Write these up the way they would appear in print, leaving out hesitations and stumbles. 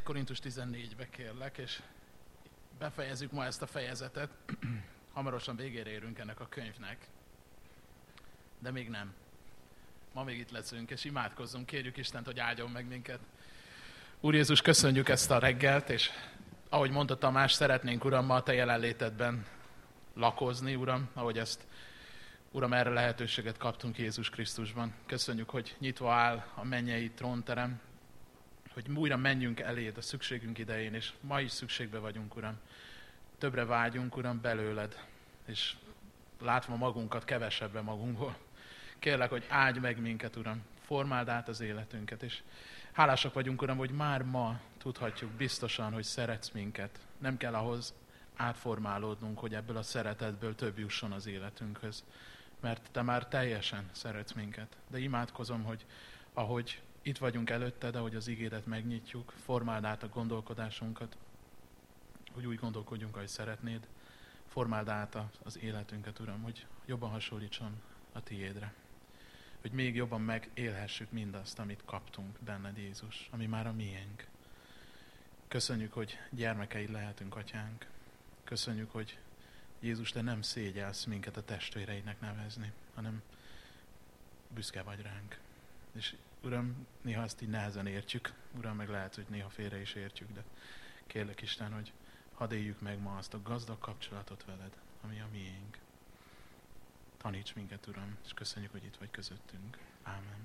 Korintus 14-be kérlek, és befejezzük ma ezt a fejezetet. Hamarosan végére érünk ennek a könyvnek, de még nem. Ma még itt leszünk, és imádkozzunk, kérjük Istent, hogy áldjon meg minket. Úr Jézus, köszönjük ezt a reggelt, és ahogy mondta Tamás, szeretnénk, Uram, ma a Te jelenlétedben lakozni, Uram, ahogy ezt, Uram, erre lehetőséget kaptunk Jézus Krisztusban. Köszönjük, hogy nyitva áll a mennyei trónterem, hogy újra menjünk eléd a szükségünk idején, és ma is szükségbe vagyunk, Uram. Többre vágyunk, Uram, belőled, és látva magunkat kevesebben magunkból. Kérlek, hogy áldj meg minket, Uram, formáld át az életünket, és hálásak vagyunk, Uram, hogy már ma tudhatjuk biztosan, hogy szeretsz minket. Nem kell ahhoz átformálódnunk, hogy ebből a szeretetből több jusson az életünkhöz, mert Te már teljesen szeretsz minket. De imádkozom, hogy ahogy itt vagyunk előtted, ahogy az igédet megnyitjuk, formáld át a gondolkodásunkat, hogy úgy gondolkodjunk, ahogy szeretnéd. Formáld át az életünket, Uram, hogy jobban hasonlítson a Tiédre. Hogy még jobban megélhessük mindazt, amit kaptunk benned, Jézus, ami már a miénk. Köszönjük, hogy gyermekeid lehetünk, Atyánk. Köszönjük, hogy Jézus, Te nem szégyelsz minket a testvéreidnek nevezni, hanem büszke vagy ránk. És Uram, néha ezt így nehezen értjük, Uram, meg lehet, hogy néha félre is értjük, de kérlek Isten, hogy hadd éljük meg ma azt a gazdag kapcsolatot veled, ami a miénk. Taníts minket, Uram, és köszönjük, hogy itt vagy közöttünk. Ámen.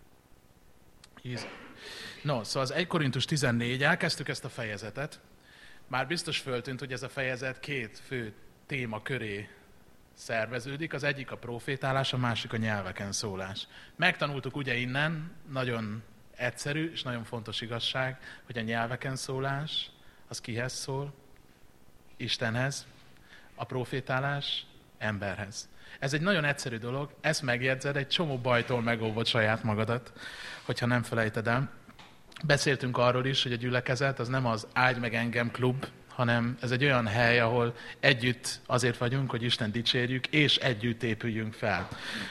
No, szóval az 1 Korintus 14, elkezdtük ezt a fejezetet. Már biztos föltűnt, hogy ez a fejezet két fő téma köré szerveződik. Az egyik a profétálás, a másik a nyelveken szólás. Megtanultuk ugye innen, nagyon egyszerű és nagyon fontos igazság, hogy a nyelveken szólás, az kihez szól? Istenhez. A profétálás emberhez. Ez egy nagyon egyszerű dolog, ezt megjegyzed, egy csomó bajtól megóvod saját magadat, hogyha nem felejted el. Beszéltünk arról is, hogy a gyülekezet az nem az áldj meg engem klub, hanem ez egy olyan hely, ahol együtt azért vagyunk, hogy Isten dicsérjük, és együtt épüljünk fel.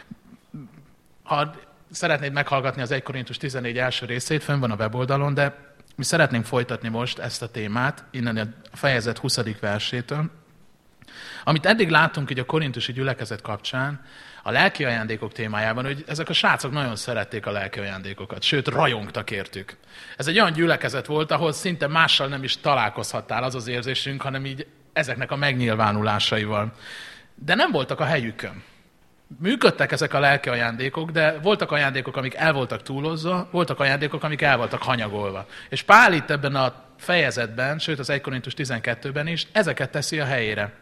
Ha szeretnéd meghallgatni az 1 Korintus 14 első részét, fönn van a weboldalon, de mi szeretnénk folytatni most ezt a témát, innen a fejezet 20. versétől. Amit eddig láttunk így a korintusi gyülekezet kapcsán, a lelki ajándékok témájában, hogy ezek a srácok nagyon szerették a lelki ajándékokat, sőt rajongtak értük. Ez egy olyan gyülekezet volt, ahol szinte mással nem is találkozhattál, az az érzésünk, hanem így ezeknek a megnyilvánulásaival. De nem voltak a helyükön. Működtek ezek a lelki ajándékok, de voltak ajándékok, amik el voltak túlozva, voltak ajándékok, amik el voltak hanyagolva. És Pál itt ebben a fejezetben, sőt az 1 Korintus 12-ben is, ezeket teszi a helyére.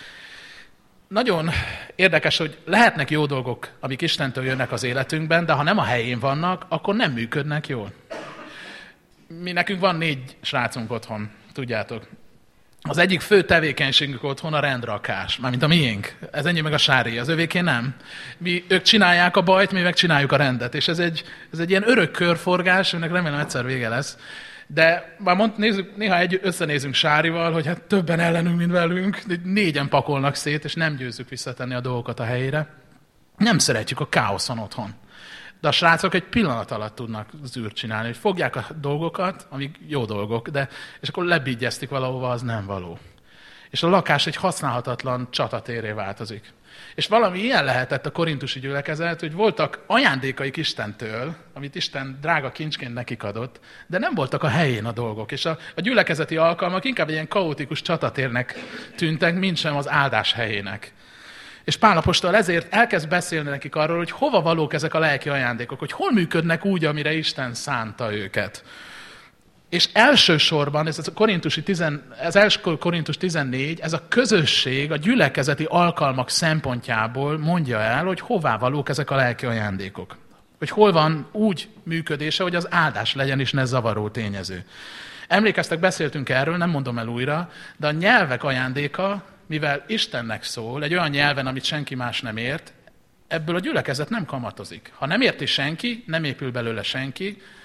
Nagyon érdekes, hogy lehetnek jó dolgok, amik Istentől jönnek az életünkben, de ha nem a helyén vannak, akkor nem működnek jól. Nekünk van 4 srácunk otthon, tudjátok. Az egyik fő tevékenységünk otthon a rendrakás, mármint a miénk. Ez ennyi meg a Sári, az övéké nem. Ők csinálják a bajt, mi meg csináljuk a rendet. És ez egy ilyen örök körforgás, aminek remélem egyszer vége lesz. De már néha összenézünk Sárival, hogy hát többen ellenünk, mint velünk, 4-en pakolnak szét, és nem győzzük visszatenni a dolgokat a helyére. Nem szeretjük a káoszon otthon. De a srácok egy pillanat alatt tudnak zűrt csinálni, hogy fogják a dolgokat, amik jó dolgok, és akkor lebigyeztik valahova, az nem való. És a lakás egy használhatatlan csatatérré változik. És valami ilyen lehetett a korintusi gyülekezet, hogy voltak ajándékaik Istentől, amit Isten drága kincsként nekik adott, de nem voltak a helyén a dolgok. És a gyülekezeti alkalmak inkább egy ilyen kaotikus csatatérnek tűntek, mint sem az áldás helyének. És Pál apostol ezért elkezd beszélni nekik arról, hogy hova valók ezek a lelki ajándékok, hogy hol működnek úgy, amire Isten szánta őket. És elsősorban, ez első Korintus 14, ez a közösség, a gyülekezeti alkalmak szempontjából mondja el, hogy hová valók ezek a lelki ajándékok. Hogy hol van úgy működése, hogy az áldás legyen is ne zavaró tényező. Emlékeztek, beszéltünk erről, nem mondom el újra, de a nyelvek ajándéka, mivel Istennek szól, egy olyan nyelven, amit senki más nem ért, ebből a gyülekezet nem kamatozik. Ha nem érti senki, nem épül belőle senki,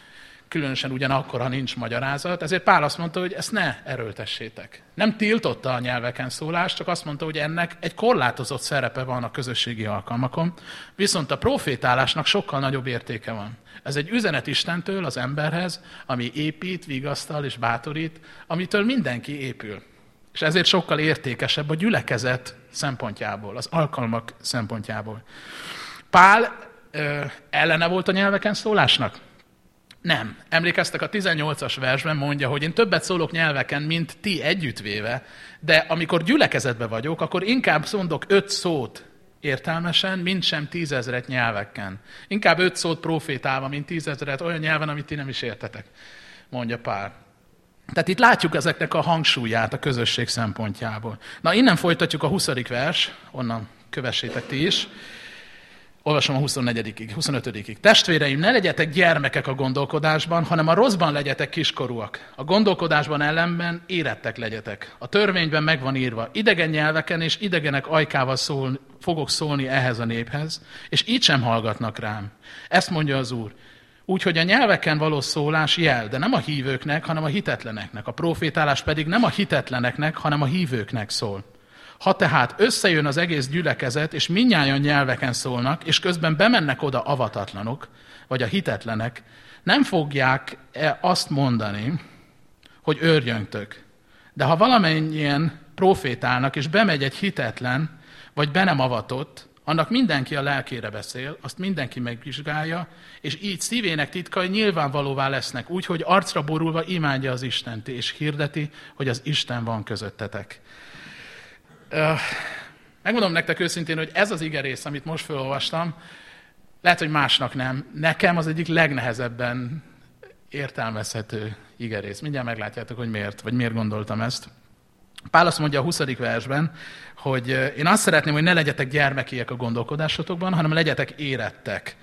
különösen ugyanakkor, ha nincs magyarázat, ezért Pál azt mondta, hogy ezt ne erőltessétek. Nem tiltotta a nyelveken szólást, csak azt mondta, hogy ennek egy korlátozott szerepe van a közösségi alkalmakon, viszont a profétálásnak sokkal nagyobb értéke van. Ez egy üzenet Istentől az emberhez, ami épít, vigasztal és bátorít, amitől mindenki épül. És ezért sokkal értékesebb a gyülekezet szempontjából, az alkalmak szempontjából. Pál ellene volt a nyelveken szólásnak? Nem. Emlékeztek, a 18-as versben mondja, hogy én többet szólok nyelveken, mint ti együttvéve, de amikor gyülekezetben vagyok, akkor inkább mondok 5 szót értelmesen, mint sem 10 000 nyelveken. Inkább 5 szót profétálva, mint 10 000 olyan nyelven, amit ti nem is értetek, mondja Pál. Tehát itt látjuk ezeknek a hangsúlyát a közösség szempontjából. Na, innen folytatjuk a 20. vers, onnan kövessétek ti is. Olvasom a 25. Testvéreim, ne legyetek gyermekek a gondolkodásban, hanem a rosszban legyetek kiskorúak. A gondolkodásban ellenben érettek legyetek. A törvényben megvan írva, idegen nyelveken és idegenek ajkával fogok szólni ehhez a néphez, és így sem hallgatnak rám. Ezt mondja az Úr. Úgyhogy a nyelveken való szólás jel, de nem a hívőknek, hanem a hitetleneknek. A profétálás pedig nem a hitetleneknek, hanem a hívőknek szól. Ha tehát összejön az egész gyülekezet, és mindnyájan nyelveken szólnak, és közben bemennek oda avatatlanok, vagy a hitetlenek, nem fogják azt mondani, hogy őrjöntök. De ha valamennyien profétálnak, és bemegy egy hitetlen, vagy be nem avatott, annak mindenki a lelkére beszél, azt mindenki megvizsgálja, és így szívének titkai nyilvánvalóvá lesznek, úgyhogy arcra borulva imádja az Istent, és hirdeti, hogy az Isten van közöttetek. Megmondom nektek őszintén, hogy ez az igerész, amit most felolvastam, lehet, hogy másnak nem. Nekem az egyik legnehezebben értelmezhető igerész. Mindjárt meglátjátok, hogy miért, vagy miért gondoltam ezt. Pál azt mondja a 20. versben, hogy én azt szeretném, hogy ne legyetek gyermekiek a gondolkodásotokban, hanem legyetek érettek.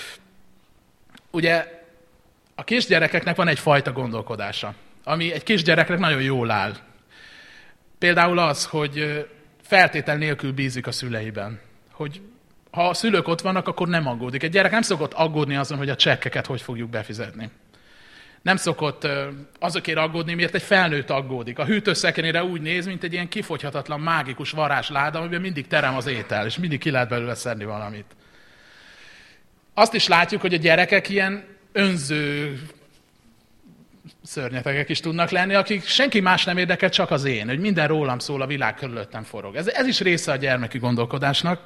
Ugye a kisgyerekeknek van egyfajta gondolkodása, ami egy kisgyereknek nagyon jól áll. Például az, hogy feltétel nélkül bízik a szüleiben. Hogy ha a szülők ott vannak, akkor nem aggódik. Egy gyerek nem szokott aggódni azon, hogy a csekkeket hogy fogjuk befizetni. Nem szokott azokért aggódni, miért egy felnőtt aggódik. A hűtőszekrényre úgy néz, mint egy ilyen kifogyhatatlan, mágikus varázsláda, amiben mindig terem az étel, és mindig ki lehet belőle szedni valamit. Azt is látjuk, hogy a gyerekek ilyen önző szörnyetegek is tudnak lenni, akik senki más nem érdekel, csak az én, hogy minden rólam szól, a világ körülöttem forog. Ez is része a gyermeki gondolkodásnak.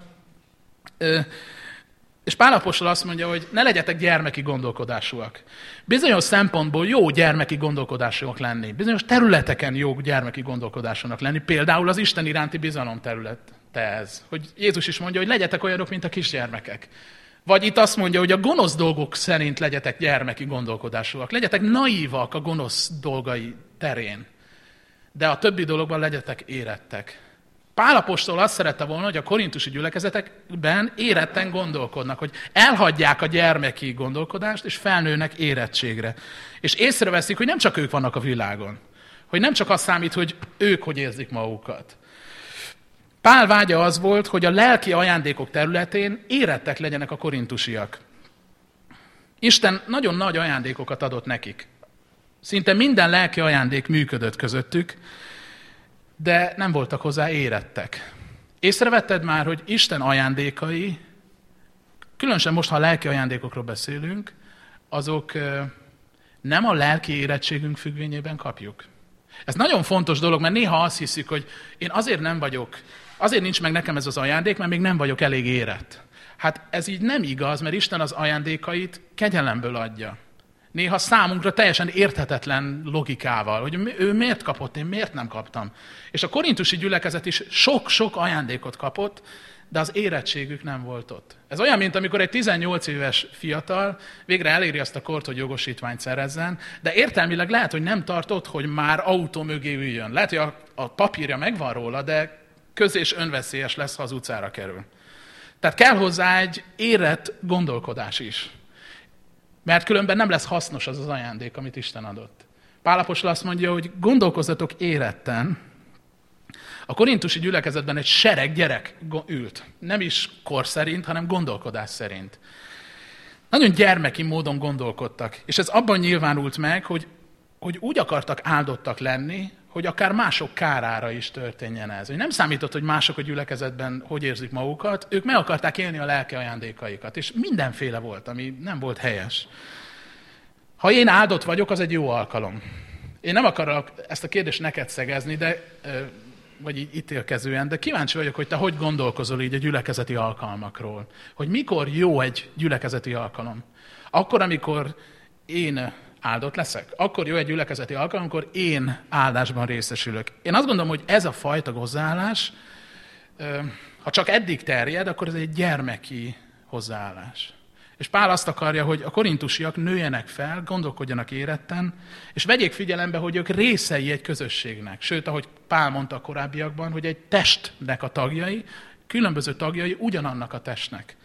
És Pál apostol azt mondja, hogy ne legyetek gyermeki gondolkodásúak. Bizonyos szempontból jó gyermeki gondolkodásúak lenni. Bizonyos területeken jó gyermeki gondolkodásúnak lenni. Például az Isten iránti bizalom területe ez. Hogy Jézus is mondja, hogy legyetek olyanok, mint a kisgyermekek. Vagy itt azt mondja, hogy a gonosz dolgok szerint legyetek gyermeki gondolkodásúak. Legyetek naívak a gonosz dolgai terén. De a többi dologban legyetek érettek. Pál apostol azt szerette volna, hogy a korintusi gyülekezetekben éretten gondolkodnak, hogy elhagyják a gyermeki gondolkodást, és felnőnek érettségre. És észreveszik, hogy nem csak ők vannak a világon. Hogy nem csak az számít, hogy ők hogy érzik magukat. Pál vágya az volt, hogy a lelki ajándékok területén érettek legyenek a korintusiak. Isten nagyon nagy ajándékokat adott nekik. Szinte minden lelki ajándék működött közöttük, de nem voltak hozzá érettek. Észrevetted már, hogy Isten ajándékai, különösen most, ha a lelki ajándékokról beszélünk, azok nem a lelki érettségünk függvényében kapjuk. Ez nagyon fontos dolog, mert néha azt hiszük, hogy én azért nincs meg nekem ez az ajándék, mert még nem vagyok elég érett. Hát ez így nem igaz, mert Isten az ajándékait kegyelemből adja. Néha számunkra teljesen érthetetlen logikával, hogy ő miért kapott, én miért nem kaptam. És a korintusi gyülekezet is sok-sok ajándékot kapott, de az érettségük nem volt ott. Ez olyan, mint amikor egy 18 éves fiatal végre eléri azt a kort, hogy jogosítványt szerezzen, de értelmileg lehet, hogy nem tartott, hogy már autó mögé üljön. Lehet, hogy a papírja megvan róla, de közés önveszélyes lesz, ha az utcára kerül. Tehát kell hozzá egy érett gondolkodás is. Mert különben nem lesz hasznos az az ajándék, amit Isten adott. Pál apostol azt mondja, hogy gondolkozzatok éretten. A korintusi gyülekezetben egy sereg gyerek ült. Nem is kor szerint, hanem gondolkodás szerint. Nagyon gyermeki módon gondolkodtak. És ez abban nyilvánult meg, hogy úgy akartak áldottak lenni, hogy akár mások kárára is történjen ez. Hogy nem számított, hogy mások a gyülekezetben hogy érzik magukat, ők meg akarták élni a lelki ajándékaikat. És mindenféle volt, ami nem volt helyes. Ha én áldott vagyok, az egy jó alkalom. Én nem akarok ezt a kérdést neked szegezni, vagy így ítélkezően, de kíváncsi vagyok, hogy te hogy gondolkozol így a gyülekezeti alkalmakról. Hogy mikor jó egy gyülekezeti alkalom. Akkor, amikor én áldott leszek. Akkor jó egy gyülekezeti alkalom, amikor én áldásban részesülök. Én azt gondolom, hogy ez a fajta hozzáállás, ha csak eddig terjed, akkor ez egy gyermeki hozzáállás. És Pál azt akarja, hogy a korintusiak nőjenek fel, gondolkodjanak éretten, és vegyék figyelembe, hogy ők részei egy közösségnek. Sőt, ahogy Pál mondta a korábbiakban, hogy egy testnek a tagjai, különböző tagjai ugyanannak a testnek.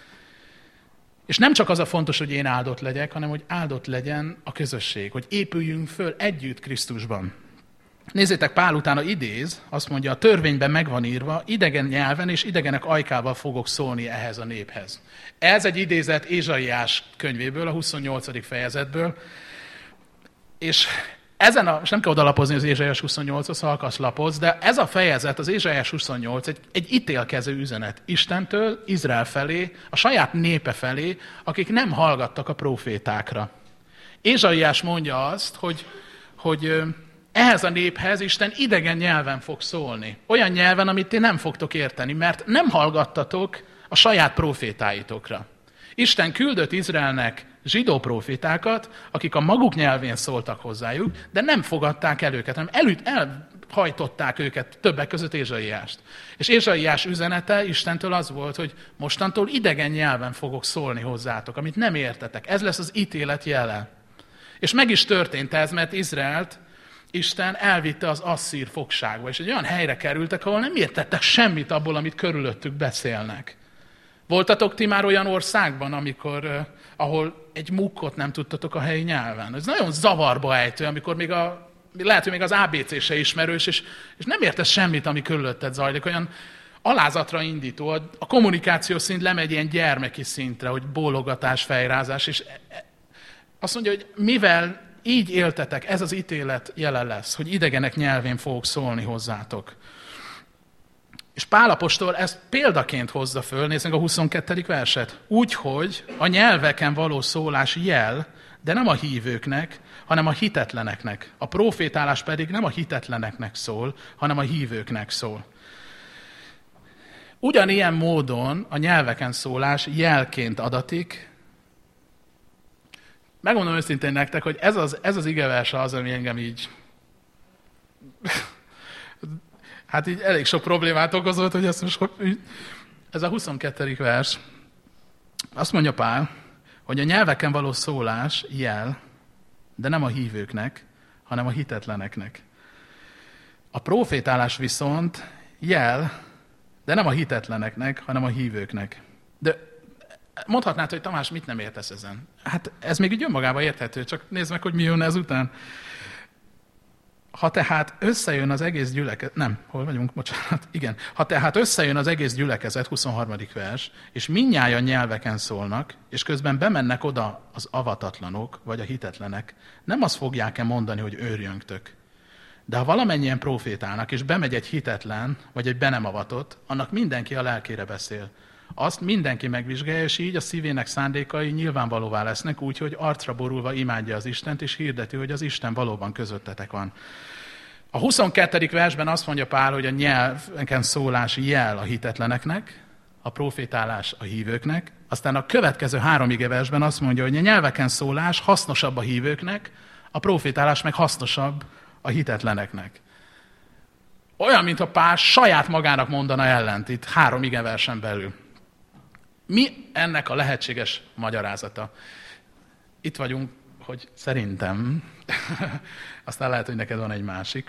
És nem csak az a fontos, hogy én áldott legyek, hanem hogy áldott legyen a közösség, hogy épüljünk föl együtt Krisztusban. Nézzétek, Pál utána idéz, azt mondja, a törvényben meg van írva, idegen nyelven és idegenek ajkával fogok szólni ehhez a néphez. Ez egy idézet Ézsaiás könyvéből, a 28. fejezetből, és most nem kell odalapozni az Ézsaiás 28-hoz, ha akarsz lapoz, de ez a fejezet, az Ézsaiás 28 egy ítélkező üzenet Istentől, Izrael felé, a saját népe felé, akik nem hallgattak a profétákra. Ézsaiás mondja azt, hogy ehhez a néphez Isten idegen nyelven fog szólni. Olyan nyelven, amit ti nem fogtok érteni, mert nem hallgattatok a saját profétáitokra. Isten küldött Izraelnek zsidó profétákat, akik a maguk nyelvén szóltak hozzájuk, de nem fogadták el őket, hanem elhajtották őket, többek között Ézsaiást. És Ézsaiás üzenete Istentől az volt, hogy mostantól idegen nyelven fogok szólni hozzátok, amit nem értetek. Ez lesz az ítélet jele. És meg is történt ez, mert Izraelt Isten elvitte az asszír fogságba, és egy olyan helyre kerültek, ahol nem értettek semmit abból, amit körülöttük beszélnek. Voltatok ti már olyan országban, ahol egy mukkot nem tudtatok a helyi nyelven? Ez nagyon zavarba ejtő, amikor lehet, hogy még az ABC se ismerős, és nem értesz semmit, ami körülötted zajlik. Olyan alázatra indító, a kommunikáció szint lemegy ilyen gyermeki szintre, hogy bólogatás, fejrázás, és azt mondja, hogy mivel így éltetek, ez az ítélet jele lesz, hogy idegenek nyelvén fogok szólni hozzátok. És Pál apostol ezt példaként hozza föl, nézzük a 22. verset. Úgyhogy a nyelveken való szólás jel, de nem a hívőknek, hanem a hitetleneknek. A profétálás pedig nem a hitetleneknek szól, hanem a hívőknek szól. Ugyanilyen módon a nyelveken szólás jelként adatik. Megmondom őszintén nektek, hogy ez az igevers az, ami engem így... Hát így elég sok problémát okozott, hogy ezt most... Ez a 22. vers. Azt mondja Pál, hogy a nyelveken való szólás jel, de nem a hívőknek, hanem a hitetleneknek. A profétálás viszont jel, de nem a hitetleneknek, hanem a hívőknek. De mondhatnád, hogy Tamás, mit nem értesz ezen? Hát ez még így önmagában érthető, csak nézd meg, hogy mi jön ezután. Ha tehát összejön az egész gyülekezet, Ha tehát összejön az egész gyülekezet, 23. vers, és mindnyájan nyelveken szólnak, és közben bemennek oda az avatatlanok, vagy a hitetlenek, nem azt fogják-e mondani, hogy őrjöngtök. De ha valamennyien profétálnak, és bemegy egy hitetlen, vagy egy be nem avatott, annak mindenki a lelkére beszél. Azt mindenki megvizsgálja, és így a szívének szándékai nyilvánvalóvá lesznek, úgyhogy arcra borulva imádja az Istent, és hirdeti, hogy az Isten valóban közöttetek van. A 22. versben azt mondja Pál, hogy a nyelveken szólás jel a hitetleneknek, a profétálás a hívőknek, aztán a következő 3 igeversben azt mondja, hogy a nyelveken szólás hasznosabb a hívőknek, a profétálás meg hasznosabb a hitetleneknek. Olyan, mintha Pál saját magának mondana ellent itt 3 igeversen belül. Mi ennek a lehetséges magyarázata? Itt vagyunk, hogy szerintem, aztán lehet, hogy neked van egy másik.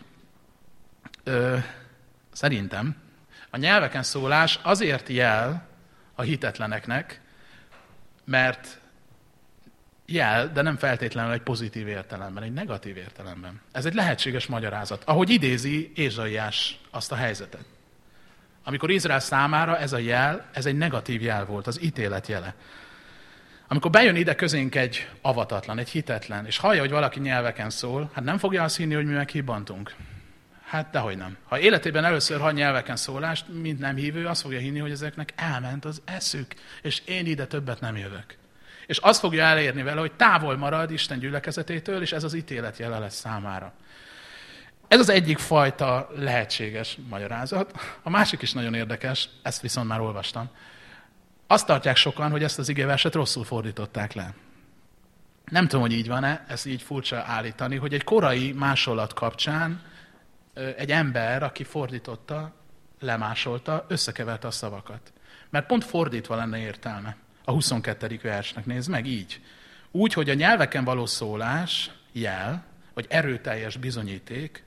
Szerintem a nyelveken szólás azért jel a hitetleneknek, mert jel, de nem feltétlenül egy pozitív értelemben, egy negatív értelemben. Ez egy lehetséges magyarázat, ahogy idézi Ézsaiás azt a helyzetet. Amikor Izrael számára ez a jel, ez egy negatív jel volt, az ítélet jele. Amikor bejön ide közénk egy avatatlan, egy hitetlen, és hallja, hogy valaki nyelveken szól, hát nem fogja azt hinni, hogy mi meghibbantunk. Hát dehogy nem. Ha életében először hall nyelveken szólást, mint nem hívő, azt fogja hinni, hogy ezeknek elment az eszük, és én ide többet nem jövök. És azt fogja elérni vele, hogy távol marad Isten gyülekezetétől, és ez az ítélet jele lesz számára. Ez az egyik fajta lehetséges magyarázat. A másik is nagyon érdekes, ezt viszont már olvastam. Azt tartják sokan, hogy ezt az igeverset rosszul fordították le. Nem tudom, hogy így van-e, ez így furcsa állítani, hogy egy korai másolat kapcsán egy ember, aki fordította, lemásolta, összekeverte a szavakat. Mert pont fordítva lenne értelme. A 22. versnek nézd meg, így. Úgy, hogy a nyelveken való szólás, jel, vagy erőteljes bizonyíték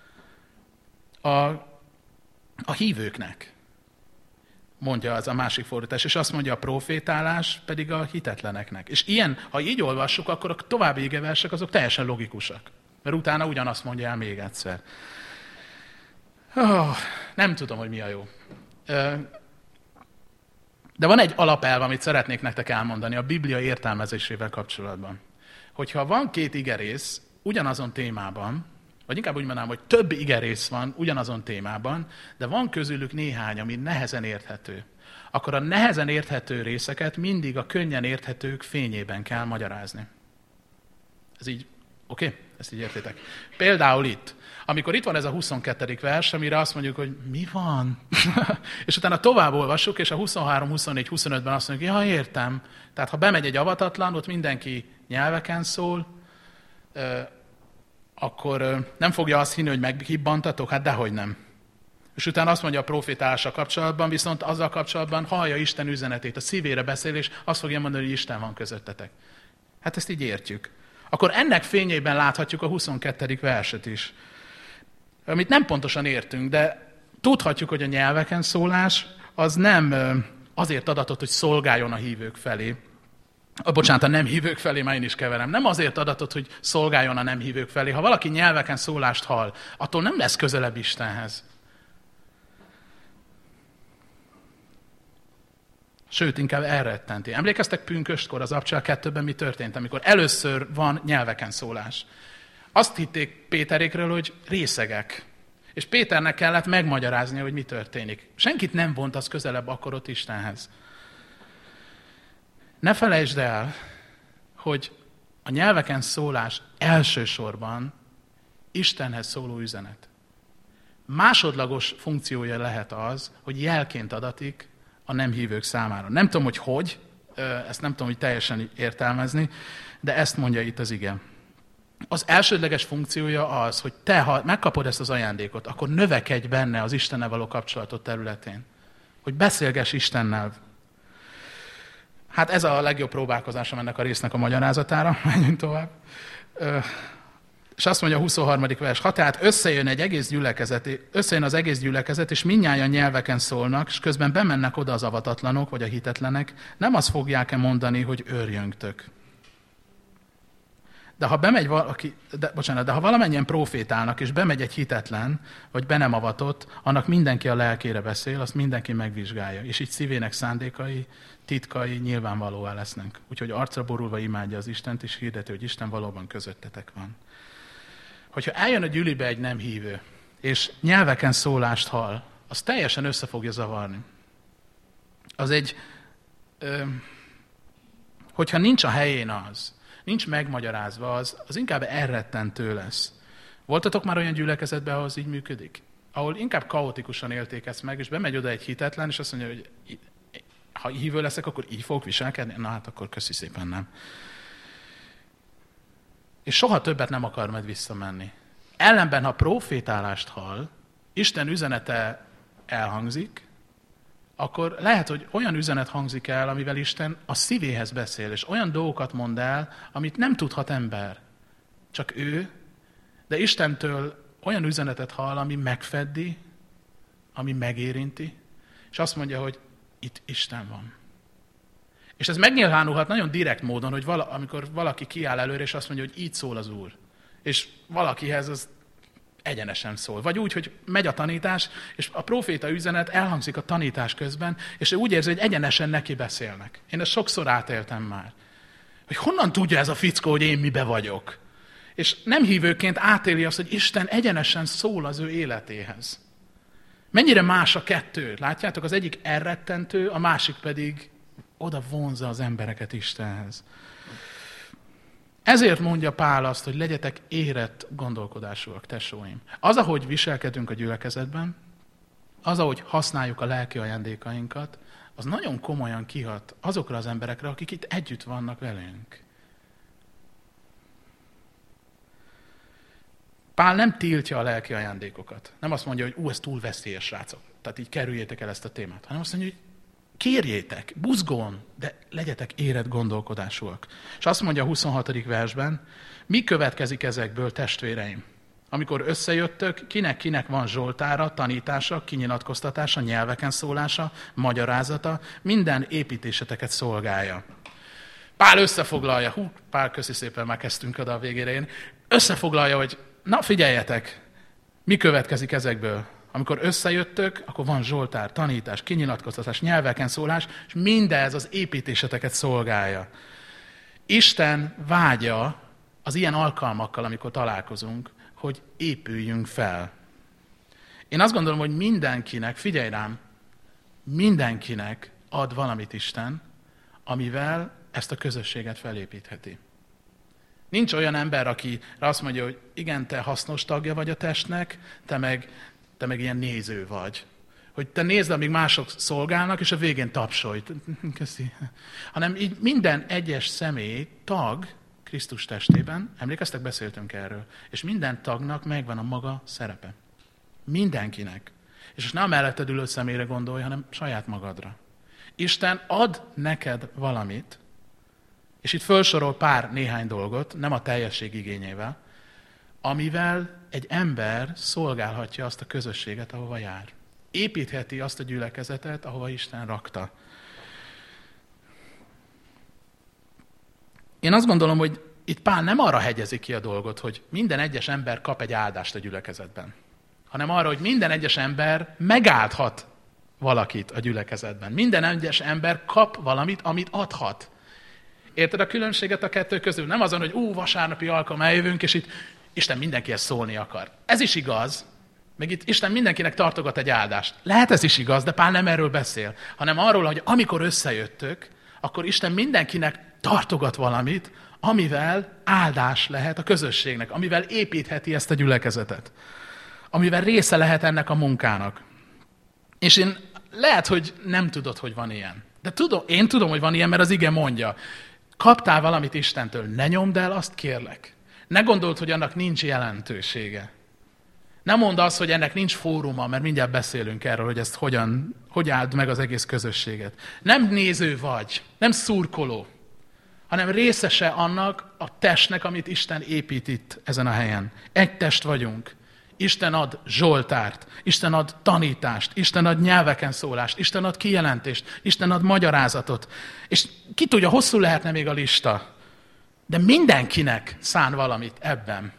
a hívőknek, mondja az a másik fordítás, és azt mondja a profétálás pedig a hitetleneknek. És ilyen, ha így olvassuk, akkor a további igeversek azok teljesen logikusak. Mert utána ugyanazt mondja el még egyszer. Nem tudom, hogy mi a jó. De van egy alapelv, amit szeretnék nektek elmondani a Biblia értelmezésével kapcsolatban. Hogyha van két igerész ugyanazon témában, vagy inkább úgy mondanám, hogy több igerész van ugyanazon témában, de van közülük néhány, ami nehezen érthető, akkor a nehezen érthető részeket mindig a könnyen érthetők fényében kell magyarázni. Ez így, oké? Ezt így értitek. Például itt. Amikor itt van ez a 22. vers, amire azt mondjuk, hogy mi van? És utána tovább olvassuk, és a 23, 24, 25-ben azt mondjuk, ja, értem. Tehát ha bemegy egy avatatlan, ott mindenki nyelveken szól, akkor nem fogja azt hinni, hogy meghibbantatok? Hát dehogy nem. És utána azt mondja a profétálással kapcsolatban, viszont azzal kapcsolatban hallja Isten üzenetét, a szívére beszél, és azt fogja mondani, hogy Isten van közöttetek. Hát ezt így értjük. Akkor ennek fényében láthatjuk a 22. verset is. Amit nem pontosan értünk, de tudhatjuk, hogy a nyelveken szólás az nem azért adatot, hogy szolgáljon a hívők felé. Bocsánat, a nem hívők felé, már én is keverem. Nem azért adatot, hogy szolgáljon a nem hívők felé. Ha valaki nyelveken szólást hall, attól nem lesz közelebb Istenhez. Sőt, inkább elrettenti. Emlékeztek pünköstkor az Abcsel 2-ben mi történt, amikor először van nyelveken szólás? Azt hitték Péterékről, hogy részegek. És Péternek kellett megmagyaráznia, hogy mi történik. Senkit nem vont az közelebb akkor ott Istenhez. Ne felejtsd el, hogy a nyelveken szólás elsősorban Istenhez szóló üzenet. Másodlagos funkciója lehet az, hogy jelként adatik a nem hívők számára. Nem tudom, hogy, ezt nem tudom, hogy teljesen értelmezni, de ezt mondja itt az ige. Az elsődleges funkciója az, hogy te, ha megkapod ezt az ajándékot, akkor növekedj benne az Istennel való kapcsolatot területén. Hogy beszélgess Istennel. Hát ez a legjobb próbálkozásom ennek a résznek a magyarázatára. Menjünk tovább. És azt mondja a 23. vers, ha tehát összejön az egész gyülekezet, és mindnyájan nyelveken szólnak, és közben bemennek oda az avatatlanok, vagy a hitetlenek, nem azt fogják-e mondani, hogy őrjöngtök. De ha valamennyien profétálnak, és bemegy egy hitetlen, vagy be nem avatott, annak mindenki a lelkére beszél, azt mindenki megvizsgálja. És így szívének szándékai, titkai nyilvánvalóan lesznek. Úgyhogy arcra borulva imádja az Istent, és hirdeti, hogy Isten valóban közöttetek van. Hogyha eljön a gyülibe egy nem hívő, és nyelveken szólást hall, az teljesen össze fogja zavarni. Hogyha nincs a helyén az, nincs megmagyarázva, az inkább elrettentő lesz. Voltatok már olyan gyülekezetben, ahol az így működik? Ahol inkább kaotikusan élték ezt meg, és bemegy oda egy hitetlen, és azt mondja, hogy ha hívő leszek, akkor így fogok viselkedni? Na hát akkor köszi szépen, nem. És soha többet nem akar majd visszamenni. Ellenben, ha profétálást hall, Isten üzenete elhangzik, akkor lehet, hogy olyan üzenet hangzik el, amivel Isten a szívéhez beszél, és olyan dolgokat mond el, amit nem tudhat ember. Csak ő, de Istentől olyan üzenetet hall, ami megfeddi, ami megérinti, és azt mondja, hogy itt Isten van. És ez megnyilvánulhat nagyon direkt módon, hogy amikor valaki kiáll előre, és azt mondja, hogy így szól az Úr. És valakihez az egyenesen szól. Vagy úgy, hogy megy a tanítás, és a próféta üzenet elhangzik a tanítás közben, és ő úgy érzi, hogy egyenesen neki beszélnek. Én ezt sokszor átéltem már. Hogy honnan tudja ez a fickó, hogy én mibe vagyok? És nem hívőként átéli azt, hogy Isten egyenesen szól az ő életéhez. Mennyire más a kettő? Látjátok, az egyik elrettentő, a másik pedig oda vonzza az embereket Istenhez. Ezért mondja Pál azt, hogy legyetek érett gondolkodásúak, tesóim. Az, ahogy viselkedünk a gyülekezetben, az, ahogy használjuk a lelki ajándékainkat, az nagyon komolyan kihat azokra az emberekre, akik itt együtt vannak velünk. Pál nem tiltja a lelki ajándékokat. Nem azt mondja, hogy ez túl veszélyes, srácok. Tehát így kerüljétek el ezt a témát. Hanem azt mondja, hogy kérjétek, buzgón, de legyetek érett gondolkodásúak. És azt mondja a 26. versben, mi következik ezekből, testvéreim? Amikor összejöttök, kinek van zsoltára, tanítása, kinyilatkoztatása, nyelveken szólása, magyarázata, minden építéseteket szolgálja. Pál összefoglalja, Pál, köszi szépen, már kezdtünk oda a végére. Összefoglalja, hogy na figyeljetek, mi következik ezekből? Amikor összejöttök, akkor van zsoltár, tanítás, kinyilatkoztatás, nyelveken szólás, és mindez az építéseteket szolgálja. Isten vágya az ilyen alkalmakkal, amikor találkozunk, hogy épüljünk fel. Én azt gondolom, hogy mindenkinek, figyelj rám, mindenkinek ad valamit Isten, amivel ezt a közösséget felépítheti. Nincs olyan ember, aki azt mondja, hogy igen, te hasznos tagja vagy a testnek, te meg ilyen néző vagy. Hogy te nézd, amíg mások szolgálnak, és a végén tapsolj. Köszi. Hanem így minden egyes személy tag Krisztus testében, emlékeztek, beszéltünk erről, és minden tagnak megvan a maga szerepe. Mindenkinek. És most nem a melletted ülő személyre gondolj, hanem saját magadra. Isten ad neked valamit, és itt felsorol néhány dolgot, nem a teljesség igényével, amivel egy ember szolgálhatja azt a közösséget, ahova jár. Építheti azt a gyülekezetet, ahova Isten rakta. Én azt gondolom, hogy itt Pál nem arra hegyezi ki a dolgot, hogy minden egyes ember kap egy áldást a gyülekezetben, hanem arra, hogy minden egyes ember megáldhat valakit a gyülekezetben. Minden egyes ember kap valamit, amit adhat. Érted a különbséget a kettő közül? Nem azon, hogy vasárnapi alkalom eljövünk, és itt Isten mindenkihez szólni akar. Ez is igaz, meg itt Isten mindenkinek tartogat egy áldást. Lehet ez is igaz, de Pál nem erről beszél, hanem arról, hogy amikor összejöttök, akkor Isten mindenkinek tartogat valamit, amivel áldás lehet a közösségnek, amivel építheti ezt a gyülekezetet, amivel része lehet ennek a munkának. És lehet, hogy nem tudod, hogy van ilyen. De én tudom, hogy van ilyen, mert az ige mondja. Kaptál valamit Istentől, ne nyomd el, azt kérlek. Ne gondold, hogy annak nincs jelentősége. Ne mondd azt, hogy ennek nincs fóruma, mert mindjárt beszélünk erről, hogy ezt hogy áld meg az egész közösséget. Nem néző vagy, nem szurkoló, hanem részese annak a testnek, amit Isten épít itt ezen a helyen. Egy test vagyunk. Isten ad zsoltárt, Isten ad tanítást, Isten ad nyelveken szólást, Isten ad kijelentést, Isten ad magyarázatot. És ki tudja, hosszú lehetne még a lista, de mindenkinek szán valamit ebben.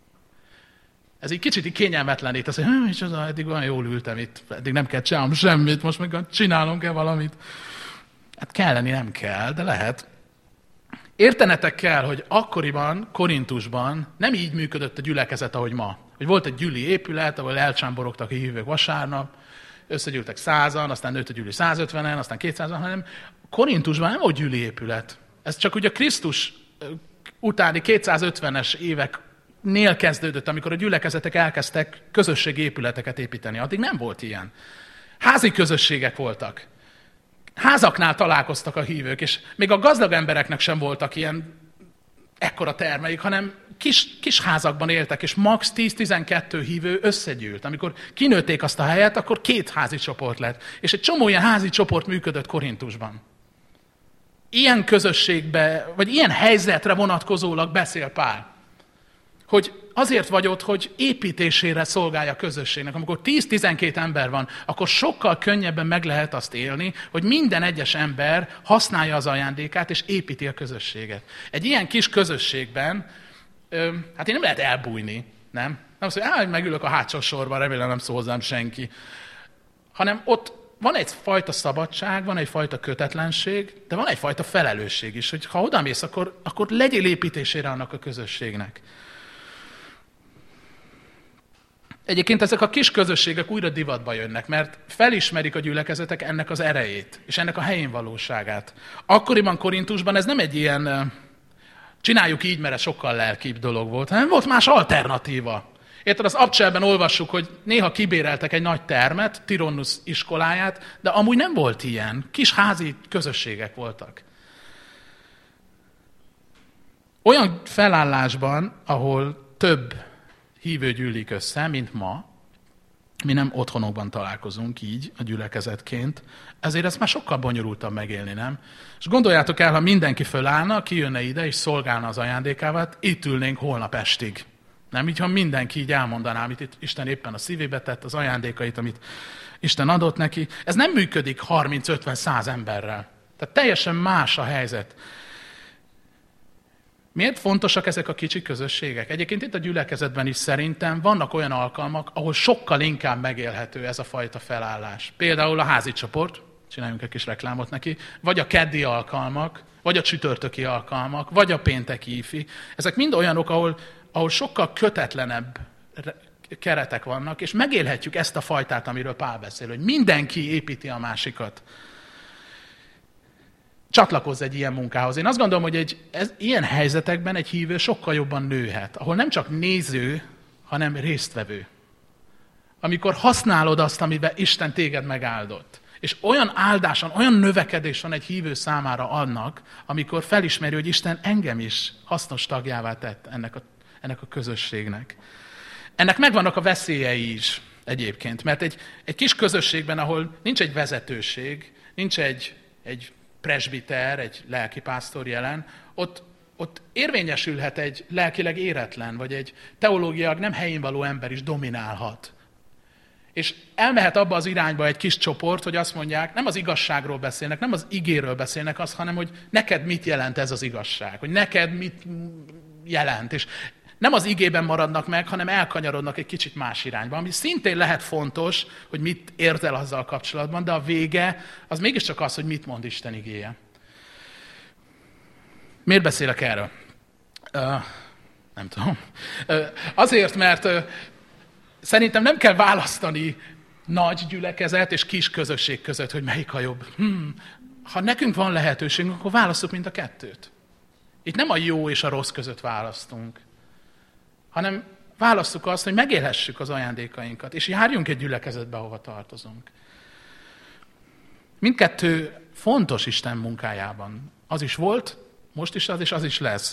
Ez így kicsit kényelmetlenít, azt mondja, eddig olyan jól ültem itt, eddig nem kell csinálnom semmit, most meg csinálnom-e valamit. Hát kelleni nem kell, de lehet. Értenetek kell, hogy akkoriban, Korintusban nem így működött a gyülekezet, ahogy ma. Hogy volt egy gyüli épület, ahol elcsámborogtak a hívők vasárnap, összegyűltek 100-an, aztán nőtt a gyüli 150-en, aztán 200-an, hanem Korintusban nem volt gyüli épület. Ez csak ugye Krisztus utáni 250-es éveknél kezdődött, amikor a gyülekezetek elkezdtek közösségi épületeket építeni. Addig nem volt ilyen. Házi közösségek voltak. Házaknál találkoztak a hívők, és még a gazdag embereknek sem voltak ilyen ekkora termeik, hanem kis házakban éltek, és max. 10-12 hívő összegyűlt. Amikor kinőtték azt a helyet, akkor 2 házi csoport lett. És egy csomó ilyen házi csoport működött Korintusban. Ilyen közösségbe, vagy ilyen helyzetre vonatkozólag beszél Pál. Hogy azért vagy ott, hogy építésére szolgálja a közösségnek. Amikor 10-12 ember van, akkor sokkal könnyebben meg lehet azt élni, hogy minden egyes ember használja az ajándékát, és építi a közösséget. Egy ilyen kis közösségben, hát én nem lehet elbújni, nem? Nem azt mondja, hogy megülök a hátsó sorban, remélem nem szól hozzám senki. Hanem ott van egyfajta szabadság, van egyfajta kötetlenség, de van egyfajta felelősség is, hogy ha odamész, akkor legyél építésére annak a közösségnek. Egyébként ezek a kis közösségek újra divatba jönnek, mert felismerik a gyülekezetek ennek az erejét, és ennek a helyén valóságát. Akkoriban Korintusban ez nem egy ilyen csináljuk így, mert ez sokkal lelkibb dolog volt, hanem volt más alternatíva. Érted, az Abcselben olvassuk, hogy néha kibéreltek egy nagy termet, Tironnus iskoláját, de amúgy nem volt ilyen. Kis házi közösségek voltak. Olyan felállásban, ahol több hívő gyűlik össze, mint ma, mi nem otthonokban találkozunk így, a gyülekezetként, ezért ezt már sokkal bonyolultabb megélni, nem? És gondoljátok el, ha mindenki fölállna, kijönne ide és szolgálna az ajándékával, itt ülnénk holnap estig. Nem így, ha mindenki így elmondaná, amit itt Isten éppen a szívébe tett, az ajándékait, amit Isten adott neki. Ez nem működik 30-50-100 emberrel. Tehát teljesen más a helyzet. Miért fontosak ezek a kicsi közösségek? Egyébként itt a gyülekezetben is szerintem vannak olyan alkalmak, ahol sokkal inkább megélhető ez a fajta felállás. Például a házi csoport, csináljunk egy kis reklámot neki, vagy a keddi alkalmak, vagy a csütörtöki alkalmak, vagy a pénteki ifi. Ezek mind olyanok, ahol sokkal kötetlenebb keretek vannak, és megélhetjük ezt a fajtát, amiről Pál beszél, hogy mindenki építi a másikat. Csatlakozz egy ilyen munkához. Én azt gondolom, hogy ilyen helyzetekben egy hívő sokkal jobban nőhet, ahol nem csak néző, hanem résztvevő. Amikor használod azt, amiben Isten téged megáldott. És olyan áldáson, olyan növekedés van egy hívő számára annak, amikor felismeri, hogy Isten engem is hasznos tagjává tett ennek a közösségnek. Ennek megvannak a veszélyei is egyébként, mert egy kis közösségben, ahol nincs egy vezetőség, nincs egy presbiter, egy lelkipásztor jelen, ott érvényesülhet egy lelkileg éretlen, vagy egy teológiailag nem helyén való ember is dominálhat. És elmehet abba az irányba egy kis csoport, hogy azt mondják, nem az igazságról beszélnek, nem az igéről beszélnek, hanem hogy neked mit jelent ez az igazság, hogy neked mit jelent. És nem az igében maradnak meg, hanem elkanyarodnak egy kicsit más irányba, ami szintén lehet fontos, hogy mit érzel azzal kapcsolatban, de a vége az mégiscsak az, hogy mit mond Isten igéje. Miért beszélek erről? Nem tudom. Azért, mert szerintem nem kell választani nagy gyülekezet és kis közösség között, hogy melyik a jobb. Ha nekünk van lehetőségünk, akkor válasszuk mind a kettőt. Itt nem a jó és a rossz között választunk, hanem válasszuk azt, hogy megélhessük az ajándékainkat, és járjunk egy gyülekezetbe, ahova tartozunk. Mindkettő fontos Isten munkájában. Az is volt, most is az, és az is lesz.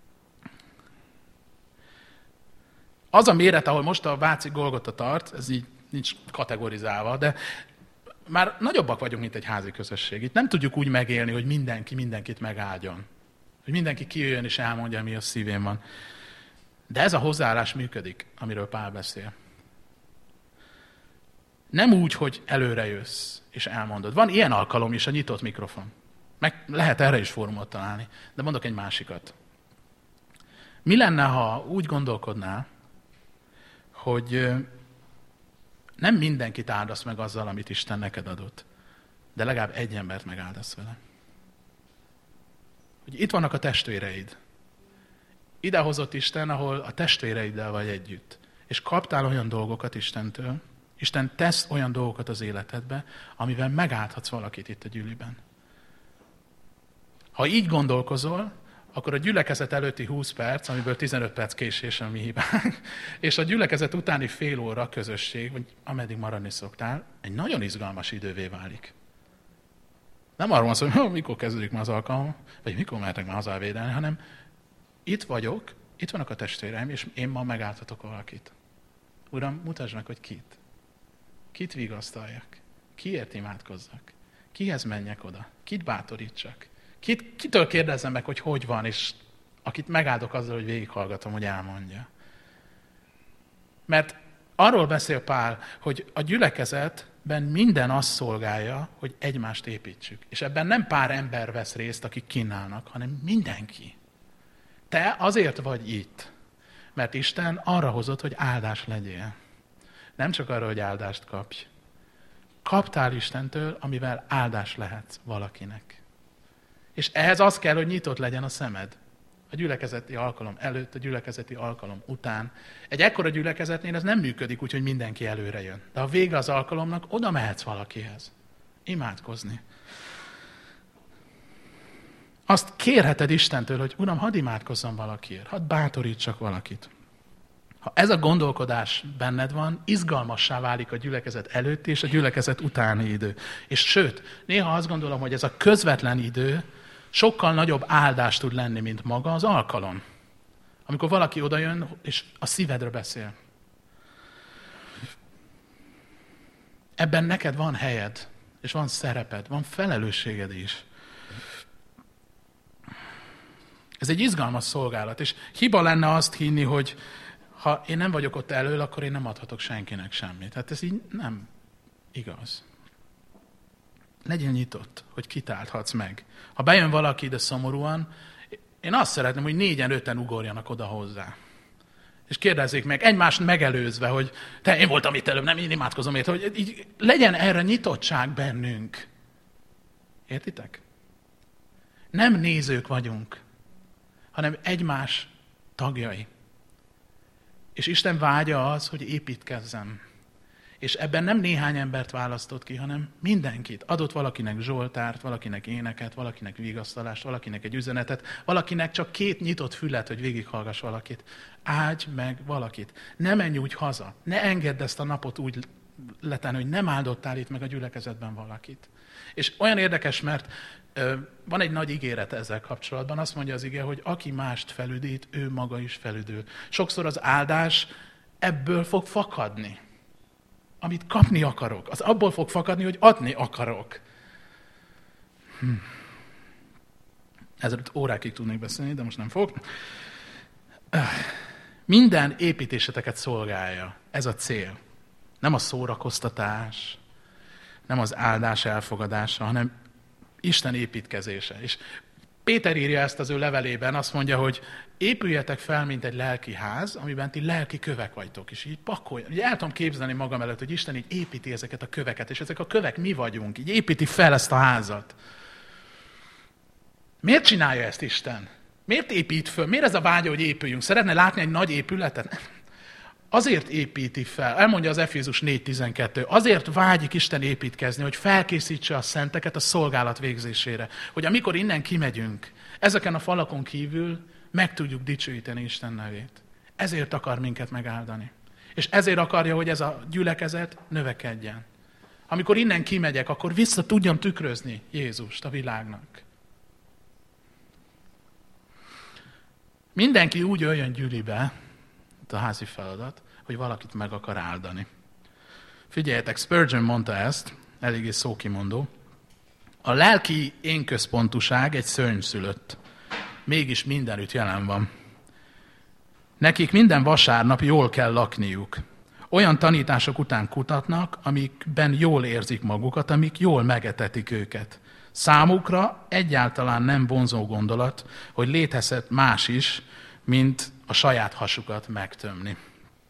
Az a méret, ahol most a Váci Golgota tart, ez így nincs kategorizálva, de már nagyobbak vagyunk, mint egy házi közösség. Itt nem tudjuk úgy megélni, hogy mindenki mindenkit megáldjon. Hogy mindenki kijöjjön és elmondja, mi a szívén van. De ez a hozzáállás működik, amiről Pál beszél. Nem úgy, hogy előre jössz és elmondod. Van ilyen alkalom is, a nyitott mikrofon. Meg lehet erre is fórumot találni, de mondok egy másikat. Mi lenne, ha úgy gondolkodnál, hogy nem mindenkit áldasz meg azzal, amit Isten neked adott, de legalább egy embert megáldasz vele. Hogy itt vannak a testvéreid. Ide hozott Isten, ahol a testvéreiddel vagy együtt. És kaptál olyan dolgokat Istentől, Isten tesz olyan dolgokat az életedbe, amivel megáldhatsz valakit itt a gyűliben. Ha így gondolkozol, akkor a gyülekezet előtti 20 perc, amiből 15 perc késés a mi hibánk, és a gyülekezet utáni fél óra közösség, vagy ameddig maradni szoktál, egy nagyon izgalmas idővé válik. Nem arról van szó, hogy mikor kezdődik már az alkalom, vagy mikor mehetek már hazavédelni, hanem itt vagyok, itt vannak a testvéreim, és én ma megálltatok valakit. Uram, mutasd meg, hogy kit. Kit vigasztaljak. Kiért imádkozzak. Kihez menjek oda. Kit bátorítsak. Kitől kérdezzem meg, hogy van, és akit megáldok azzal, hogy végighallgatom, hogy elmondja. Mert arról beszél Pál, hogy a gyülekezetben minden azt szolgálja, hogy egymást építsük. És ebben nem pár ember vesz részt, akik kínálnak, hanem mindenki. Te azért vagy itt, mert Isten arra hozott, hogy áldás legyél. Nem csak arra, hogy áldást kapj. kaptál Istentől, amivel áldás lehetsz valakinek. És ehhez az kell, hogy nyitott legyen a szemed. A gyülekezeti alkalom előtt, a gyülekezeti alkalom után. Egy ekkora gyülekezetnél ez nem működik úgy, hogy mindenki előre jön. De a vége az alkalomnak, oda mehetsz valakihez. Imádkozni. Azt kérheted Istentől, hogy Uram, hadd imádkozzam valakiért, hadd bátorítsak valakit. Ha ez a gondolkodás benned van, izgalmassá válik a gyülekezet előtti és a gyülekezet utáni idő. És sőt, néha azt gondolom, hogy ez a közvetlen idő sokkal nagyobb áldás tud lenni, mint maga az alkalom. Amikor valaki odajön, és a szívedre beszél. Ebben neked van helyed, és van szereped, van felelősséged is. Ez egy izgalmas szolgálat, és hiba lenne azt hinni, hogy ha én nem vagyok ott elől, akkor én nem adhatok senkinek semmit. Hát ez így nem igaz. Legyél nyitott, hogy kit áldhatsz meg. Ha bejön valaki ide szomorúan, én azt szeretném, hogy 4-5 ugorjanak oda hozzá. És kérdezzék meg, egymást megelőzve, hogy te, én voltam itt előbb, nem, én imádkozom érte, hogy így legyen erre nyitottság bennünk. Értitek? Nem nézők vagyunk, hanem egymás tagjai. És Isten vágya az, hogy építkezzem. És ebben nem néhány embert választott ki, hanem mindenkit. Adott valakinek zsoltárt, valakinek éneket, valakinek vigasztalást, valakinek egy üzenetet, valakinek csak 2 nyitott fület, hogy végighallgass valakit. Áldj meg valakit. Ne menj úgy haza. Ne engedd ezt a napot úgy letenni, hogy nem áldottál itt meg a gyülekezetben valakit. És olyan érdekes, mert van egy nagy ígéret ezzel kapcsolatban. Azt mondja az ige, hogy aki mást felüdít, ő maga is felüdül. Sokszor az áldás ebből fog fakadni. Amit kapni akarok, az abból fog fakadni, hogy adni akarok. Ezzel órákig tudnék beszélni, de most nem fog. Minden építéseteket szolgálja. Ez a cél. Nem a szórakoztatás, nem az áldás elfogadása, hanem Isten építkezése. És Péter írja ezt az ő levelében, azt mondja, hogy épüljetek fel, mint egy lelki ház, amiben ti lelki kövek vagytok, és így pakolja. Így el tudom képzelni magam előtt, hogy Isten így építi ezeket a köveket, és ezek a kövek mi vagyunk, így építi fel ezt a házat. Miért csinálja ezt Isten? Miért épít föl? Miért ez a vágya, hogy épüljünk? Szeretne látni egy nagy épületet? Azért építi fel, elmondja az Efézus 4.12, azért vágyik Isten építkezni, hogy felkészítse a szenteket a szolgálat végzésére. Hogy amikor innen kimegyünk, ezeken a falakon kívül meg tudjuk dicsőíteni Isten nevét. Ezért akar minket megáldani. És ezért akarja, hogy ez a gyülekezet növekedjen. Amikor innen kimegyek, akkor vissza tudjam tükrözni Jézust a világnak. Mindenki úgy jöjjön gyülibe, a házi feladat, hogy valakit meg akar áldani. Figyeljetek, Spurgeon mondta ezt, eléggé szókimondó. A lelki énközpontúság egy szörnyszülött. Mégis mindenütt jelen van. Nekik minden vasárnap jól kell lakniuk. Olyan tanítások után kutatnak, amikben jól érzik magukat, amik jól megetetik őket. Számukra egyáltalán nem vonzó gondolat, hogy létezhet más is, mint a saját hasukat megtömni.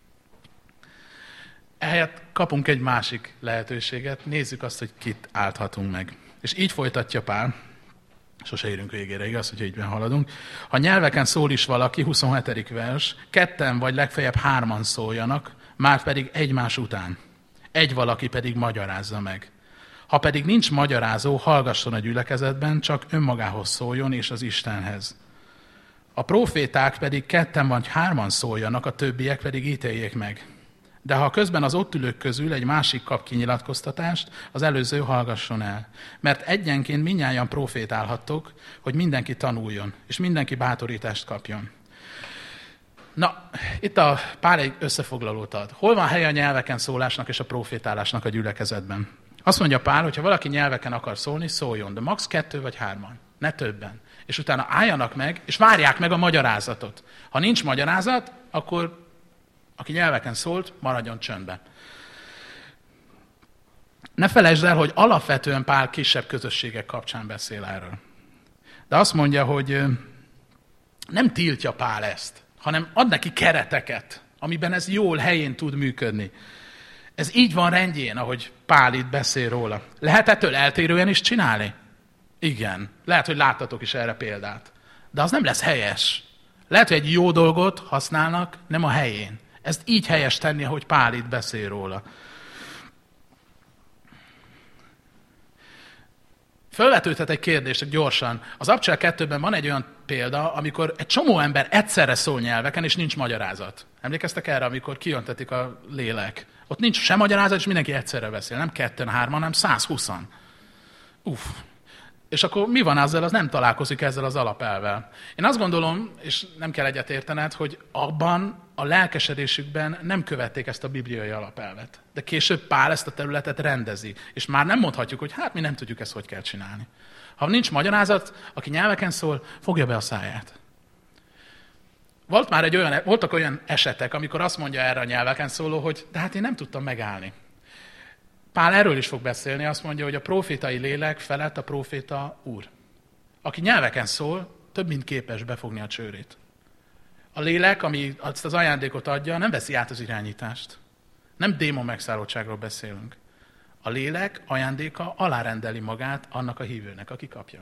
Ehelyett kapunk egy másik lehetőséget, nézzük azt, hogy kit áldhatunk meg. És így folytatja Pál, sose érünk végére, igaz, hogyha így haladunk. Ha nyelveken szól is valaki, 27. vers, 2 vagy legfeljebb 3 szóljanak, már pedig egymás után. Egy valaki pedig magyarázza meg. Ha pedig nincs magyarázó, hallgasson a gyülekezetben, csak önmagához szóljon és az Istenhez. A próféták pedig 2 vagy 3 szóljanak, a többiek pedig ítéljék meg. De ha közben az ott ülők közül egy másik kap kinyilatkoztatást, az előző hallgasson el. Mert egyenként mindnyájan prófétálhattok, hogy mindenki tanuljon, és mindenki bátorítást kapjon. Na, itt a Pál egy összefoglalót ad. Hol van helye a nyelveken szólásnak és a prófétálásnak a gyülekezetben? Azt mondja Pál, hogy ha valaki nyelveken akar szólni, szóljon, de max. 2 vagy 3, ne többen. És utána álljanak meg, és várják meg a magyarázatot. Ha nincs magyarázat, akkor aki nyelveken szólt, maradjon csöndben. Ne felejtsd el, hogy alapvetően Pál kisebb közösségek kapcsán beszél erről. De azt mondja, hogy nem tiltja Pál ezt, hanem ad neki kereteket, amiben ez jól helyén tud működni. Ez így van rendjén, ahogy Pál itt beszél róla. Lehet ettől eltérően is csinálni? Igen. Lehet, hogy láttatok is erre példát. De az nem lesz helyes. Lehet, hogy egy jó dolgot használnak, nem a helyén. Ezt így helyes tenni, ahogy Pál itt beszél róla. Fölvetődhet egy kérdést gyorsan. Az Abcsel 2-ben van egy olyan példa, amikor egy csomó ember egyszerre szól nyelveken, és nincs magyarázat. Emlékeztek erre, amikor kijöntetik a lélek? Ott nincs sem magyarázat, és mindenki egyszerre beszél. Nem 2-3, hanem 120-an. És akkor mi van ezzel, az nem találkozik ezzel az alapelvvel. Én azt gondolom, és nem kell egyetértened, hogy abban a lelkesedésükben nem követték ezt a bibliai alapelvet. De később Pál ezt a területet rendezi. És már nem mondhatjuk, hogy hát mi nem tudjuk ezt, hogy kell csinálni. Ha nincs magyarázat, aki nyelveken szól, fogja be a száját. Voltak olyan esetek, amikor azt mondja erre a nyelveken szóló, hogy de hát én nem tudtam megállni. Pál erről is fog beszélni, azt mondja, hogy a profétai lélek felett a proféta úr. Aki nyelveken szól, több mint képes befogni a csőrét. A lélek, ami azt az ajándékot adja, nem veszi át az irányítást. Nem démon megszállottságról beszélünk. A lélek ajándéka alárendeli magát annak a hívőnek, aki kapja.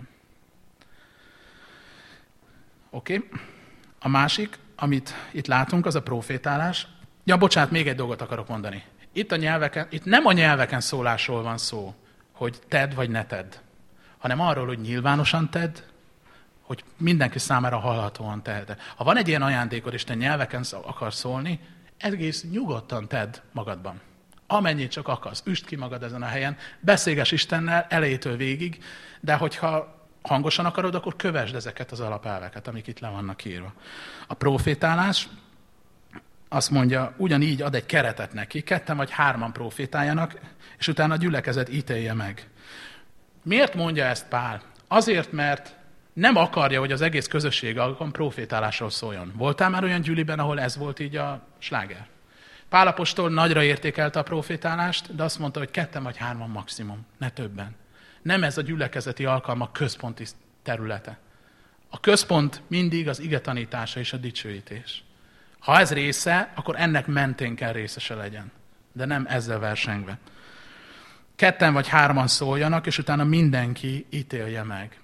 Oké. A másik, amit itt látunk, az a profétálás. Ja, bocsánat, még egy dolgot akarok mondani. Itt nem a nyelveken szólásról van szó, hogy tedd vagy ne tedd, hanem arról, hogy nyilvánosan tedd, hogy mindenki számára hallhatóan tedd. Ha van egy ilyen ajándékod, és te nyelveken akarsz szólni, egész nyugodtan tedd magadban. Amennyit csak akarsz, üsd ki magad ezen a helyen, beszélgess Istennel elejétől végig, de hogyha hangosan akarod, akkor kövesd ezeket az alapelveket, amik itt le vannak írva. A profétálás azt mondja, ugyanígy ad egy keretet neki, 2 vagy 3 profétáljanak, és utána a gyülekezet ítélje meg. Miért mondja ezt Pál? Azért, mert nem akarja, hogy az egész közösség alkalom profétálásról szóljon. Voltál már olyan gyűliben, ahol ez volt így a sláger? Pál apostol nagyra értékelte a profétálást, de azt mondta, hogy 2 vagy 3 maximum, ne többen. Nem ez a gyülekezeti alkalmak központi területe. A központ mindig az ige tanítása és a dicsőítés. Ha ez része, akkor ennek mentén kell részese legyen, de nem ezzel versengve. 2 vagy 3 szóljanak, és utána mindenki ítélje meg.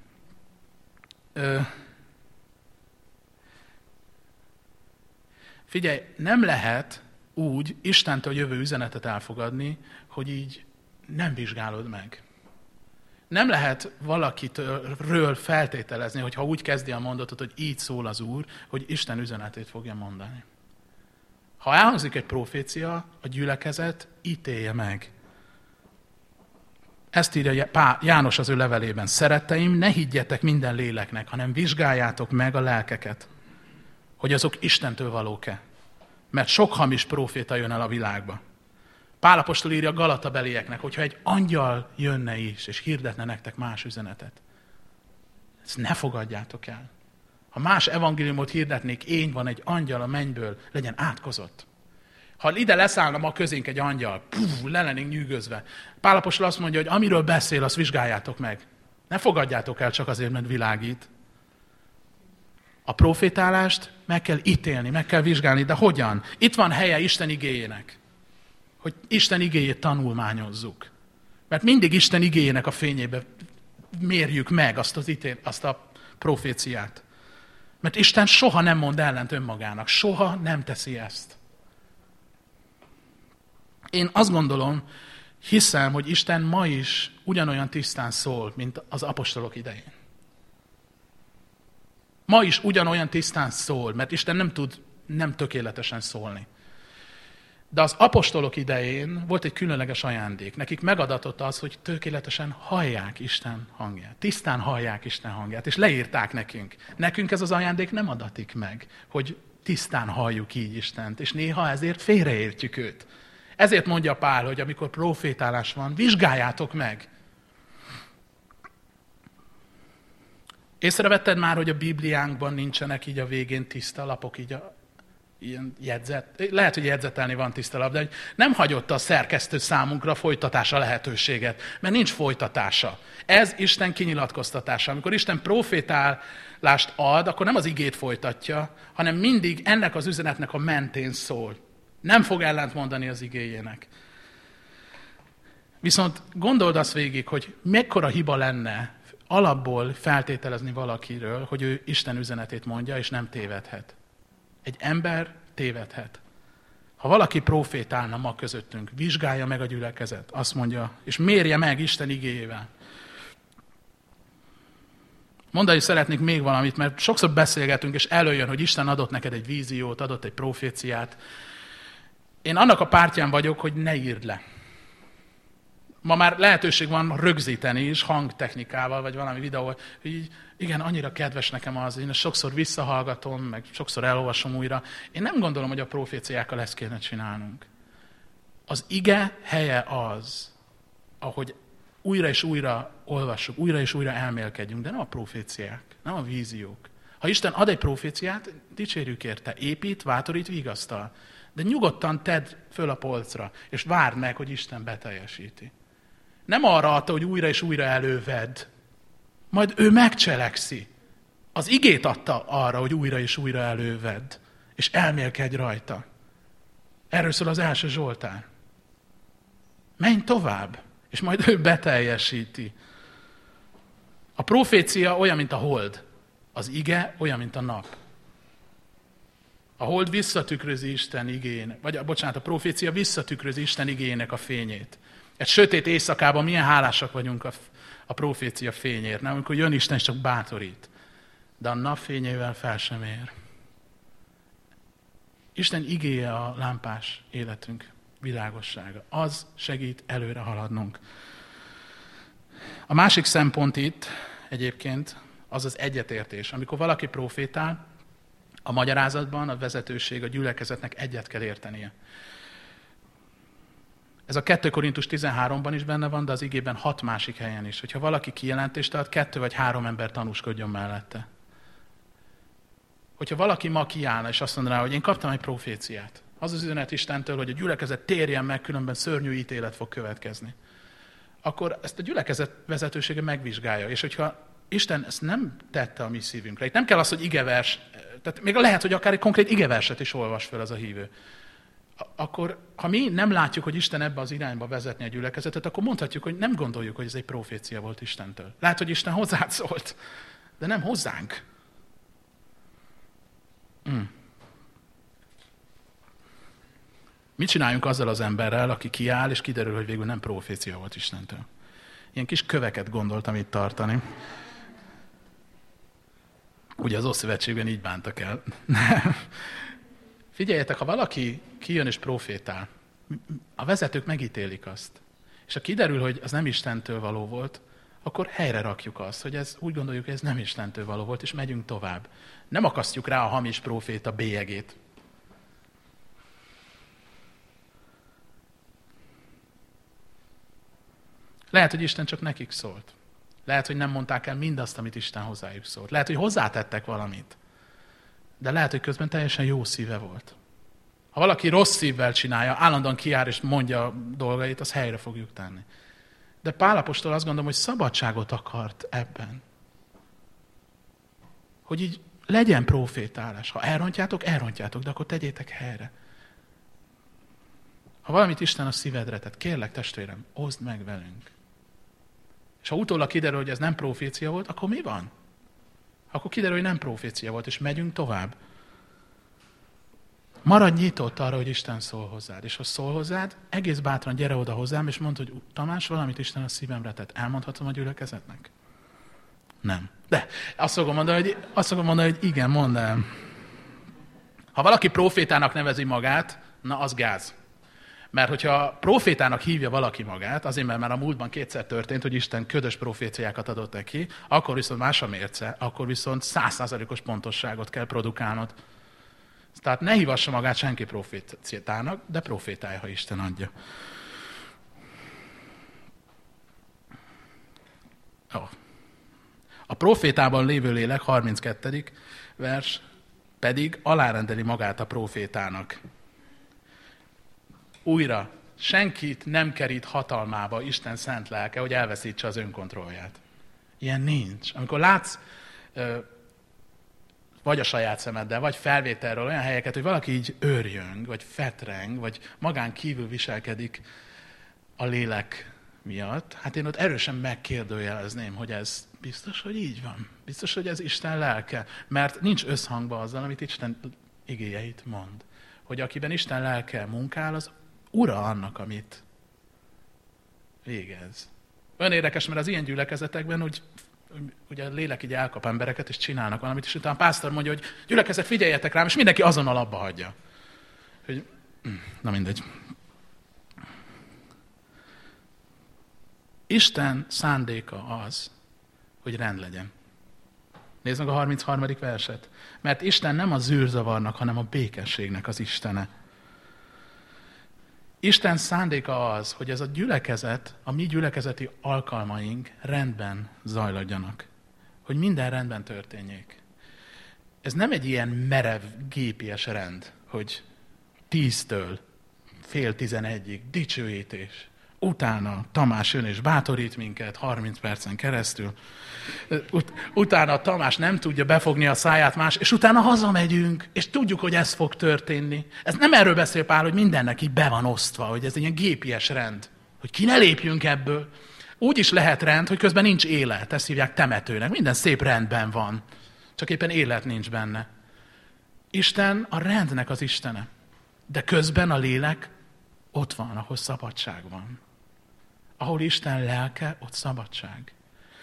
Figyelj, nem lehet úgy Istentől jövő üzenetet elfogadni, hogy így nem vizsgálod meg. Nem lehet valakitől feltételezni, hogy ha úgy kezdi a mondatot, hogy így szól az Úr, hogy Isten üzenetét fogja mondani. Ha elhangzik egy profécia, a gyülekezet ítélje meg. Ezt írja János az ő levelében. Szeretteim, ne higgyetek minden léleknek, hanem vizsgáljátok meg a lelkeket, hogy azok Istentől valók-e. Mert sok hamis proféta jön el a világba. Pál apostol írja a Galatabelieknek, hogyha egy angyal jönne is, és hirdetne nektek más üzenetet. Ezt ne fogadjátok el. Ha más evangéliumot hirdetnék, én van egy angyal a mennyből, legyen átkozott. Ha ide leszállna ma közénk egy angyal, le lennénk nyűgözve. Pál apostol azt mondja, hogy amiről beszél, azt vizsgáljátok meg. Ne fogadjátok el csak azért, mert világít. A profétálást meg kell ítélni, meg kell vizsgálni, de hogyan? Itt van helye Isten igéjének, hogy Isten igéjét tanulmányozzuk. Mert mindig Isten igéjének a fényébe mérjük meg azt a proféciát. Mert Isten soha nem mond ellent önmagának, soha nem teszi ezt. Én azt gondolom, hiszem, hogy Isten ma is ugyanolyan tisztán szól, mint az apostolok idején. Ma is ugyanolyan tisztán szól, mert Isten nem tud nem tökéletesen szólni. De az apostolok idején volt egy különleges ajándék. Nekik megadatott az, hogy tökéletesen hallják Isten hangját. Tisztán hallják Isten hangját, és leírták nekünk. Nekünk ez az ajándék nem adatik meg, hogy tisztán halljuk így Istent, és néha ezért félreértjük őt. Ezért mondja Pál, hogy amikor profétálás van, vizsgáljátok meg. Észrevetted már, hogy a Bibliánkban nincsenek így a végén tiszta lapok, így ilyen jegyzet. Lehet, hogy jegyzetelni van tiszta lap, de nem hagyott a szerkesztő számunkra folytatása lehetőséget, mert nincs folytatása. Ez Isten kinyilatkoztatása. Amikor Isten profétálást ad, akkor nem az igét folytatja, hanem mindig ennek az üzenetnek a mentén szól. Nem fog ellentmondani az igéjének. Viszont gondold azt végig, hogy mekkora hiba lenne alapból feltételezni valakiről, hogy ő Isten üzenetét mondja, és nem tévedhet. Egy ember tévedhet. Ha valaki profétálna ma közöttünk, vizsgálja meg a gyülekezet, azt mondja, és mérje meg Isten igéjével. Mondani szeretnék még valamit, mert sokszor beszélgetünk, és előjön, hogy Isten adott neked egy víziót, adott egy proféciát. Én annak a pártján vagyok, hogy ne írd le. Ma már lehetőség van rögzíteni is, hangtechnikával, vagy valami videóval, hogy így, igen, annyira kedves nekem az, én sokszor visszahallgatom, meg sokszor elolvasom újra. Én nem gondolom, hogy a proféciákkal ezt kéne csinálnunk. Az ige helye az, ahogy újra és újra olvassuk, újra és újra elmélkedjünk, de nem a proféciák, nem a víziók. Ha Isten ad egy proféciát, dicsérjük érte, épít, bátorít, vigasztal. De nyugodtan tedd föl a polcra, és várd meg, hogy Isten beteljesíti. Nem arra adta, hogy újra és újra elővedd. Majd ő megcselekszi. Az igét adta arra, hogy újra és újra elővedd. És elmélkedj rajta. Erről szól az első Zsoltár. Menj tovább, és majd ő beteljesíti. A profécia olyan, mint a hold. Az ige olyan, mint a nap. A hold visszatükrözi Isten igének, a profécia visszatükrözi Isten igének a fényét. Egy sötét éjszakában milyen hálásak vagyunk a profécia fényért, nem? Amikor jön Isten, és csak bátorít. De a nap fényével fel sem ér. Isten igéje a lámpás életünk világossága. Az segít előre haladnunk. A másik szempont itt egyébként az az egyetértés. Amikor valaki profétál, a magyarázatban a vezetőség, a gyülekezetnek egyet kell értenie. Ez a 2 Korintus 13-ban is benne van, de az igében 6 másik helyen is. Hogyha valaki kijelentést ad, 2 vagy 3 ember tanúskodjon mellette. Hogyha valaki ma kiállna, és azt mondaná, hogy én kaptam egy proféciát, az az üzenet Istentől, hogy a gyülekezet térjen meg, különben szörnyű ítélet fog következni. Akkor ezt a gyülekezet vezetősége megvizsgálja. És hogyha Isten ezt nem tette a mi szívünkre, itt nem kell az, hogy igevers, tehát még lehet, hogy akár egy konkrét igeverset is olvas fel az a hívő. Akkor, ha mi nem látjuk, hogy Isten ebbe az irányba vezetni a gyülekezetet, akkor mondhatjuk, hogy nem gondoljuk, hogy ez egy profécia volt Istentől. Lehet, hogy Isten hozzád szólt, de nem hozzánk. Mit csináljunk azzal az emberrel, aki kiáll, és kiderül, hogy végül nem profécia volt Istentől? Ilyen kis köveket gondoltam itt tartani. Ugye az Ószövetségben így bántak el. Figyeljetek, ha valaki kijön és profétál, a vezetők megítélik azt. És ha kiderül, hogy az nem Istentől való volt, akkor helyre rakjuk azt, hogy úgy gondoljuk, hogy ez nem Istentől való volt, és megyünk tovább. Nem akasztjuk rá a hamis próféta bélyegét. Lehet, hogy Isten csak nekik szólt. Lehet, hogy nem mondták el mindazt, amit Isten hozzájuk szólt. Lehet, hogy hozzátettek valamit. De lehet, hogy közben teljesen jó szíve volt. Ha valaki rossz szívvel csinálja, állandóan kiáll és mondja a dolgait, az helyre fogjuk tenni. De Pál apostol azt gondolom, hogy szabadságot akart ebben. Hogy így legyen profétálás. Ha elrontjátok, de akkor tegyétek helyre. Ha valamit Isten a szívedre tett, kérlek testvérem, oszd meg velünk. És ha utólag kiderül, hogy ez nem profécia volt, akkor mi van? Akkor kiderül, hogy nem profécia volt, és megyünk tovább. Maradj nyitott arra, hogy Isten szól hozzád. És ha szól hozzád, egész bátran gyere oda hozzám, és mondd, hogy Tamás, valamit Isten a szívemre tett. Elmondhatom a gyülekezetnek? Nem. De azt fogom mondani, hogy igen, mondd el. Ha valaki profétának nevezi magát, na az gáz. Mert hogyha profétának hívja valaki magát, azért mert már a múltban 2-szer történt, hogy Isten ködös proféciákat adott neki, akkor viszont más a mérce, akkor viszont 100%-os pontosságot kell produkálnod. Tehát ne hívassa magát senki profétának, de profétálja, ha Isten adja. A profétában lévő lélek, 32. vers, pedig alárendeli magát a profétának. Újra, senkit nem kerít hatalmába Isten szent lelke, hogy elveszítse az önkontrollját. Ilyen nincs. Amikor látsz vagy a saját szemeddel, vagy felvételről olyan helyeket, hogy valaki így őrjöng, vagy fetreng, vagy magán kívül viselkedik a lélek miatt, hát én ott erősen megkérdőjelezném, hogy ez biztos, hogy így van. Biztos, hogy ez Isten lelke. Mert nincs összhangban azzal, amit Isten igéjeit mond. Hogy akiben Isten lelke munkál, az ura annak, amit végez. Olyan érdekes, mert az ilyen gyülekezetekben ugye a lélek így elkap embereket, és csinálnak valamit, és utána a pásztor mondja, hogy gyülekezet, figyeljetek rám, és mindenki azonnal abba hagyja. Hogy, na mindegy. Isten szándéka az, hogy rend legyen. Nézd meg a 33. verset. Mert Isten nem a zűrzavarnak, hanem a békességnek az Istene. Isten szándéka az, hogy ez a gyülekezet, a mi gyülekezeti alkalmaink rendben zajladjanak. Hogy minden rendben történjék. Ez nem egy ilyen merev gépies rend, hogy 10-től fél 11-ig dicsőítés. Utána Tamás jön és bátorít minket 30 percen keresztül. Utána Tamás nem tudja befogni a száját más, és utána hazamegyünk, és tudjuk, hogy ez fog történni. Ez nem erről beszél Pál, hogy mindennek így be van osztva, hogy ez egy ilyen gépies rend, hogy ki ne lépjünk ebből. Úgy is lehet rend, hogy közben nincs élet, ezt hívják temetőnek. Minden szép rendben van, csak éppen élet nincs benne. Isten a rendnek az Istene, de közben a lélek ott van, ahol szabadság van. Ahol Isten lelke, ott szabadság.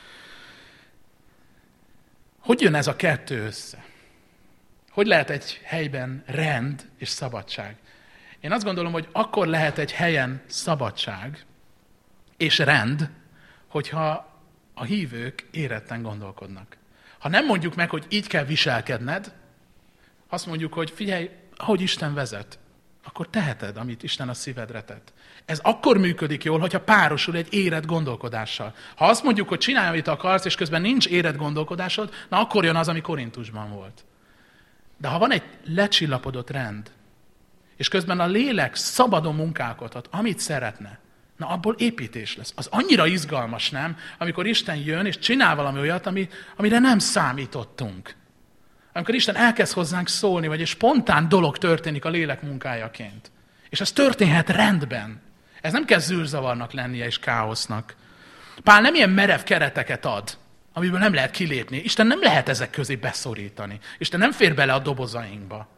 Hogy jön ez a kettő össze? Hogy lehet egy helyben rend és szabadság? Én azt gondolom, hogy akkor lehet egy helyen szabadság és rend, hogyha a hívők éretten gondolkodnak. Ha nem mondjuk meg, hogy így kell viselkedned, azt mondjuk, hogy figyelj, ahogy Isten vezet, akkor teheted, amit Isten a szívedre tett. Ez akkor működik jól, hogyha párosul egy érett gondolkodással. Ha azt mondjuk, hogy csinálj, amit akarsz, és közben nincs érett gondolkodásod, na akkor jön az, ami Korintusban volt. De ha van egy lecsillapodott rend, és közben a lélek szabadon munkálkodhat, amit szeretne, na abból építés lesz. Az annyira izgalmas, nem? Amikor Isten jön, és csinál valami olyat, amire nem számítottunk. Amikor Isten elkezd hozzánk szólni, vagy egy spontán dolog történik a lélek munkájaként. És ez történhet rendben. Ez nem kell zűrzavarnak lennie és káosznak. Pál nem ilyen merev kereteket ad, amiből nem lehet kilépni. Isten nem lehet ezek közé beszorítani. Isten nem fér bele a dobozainkba.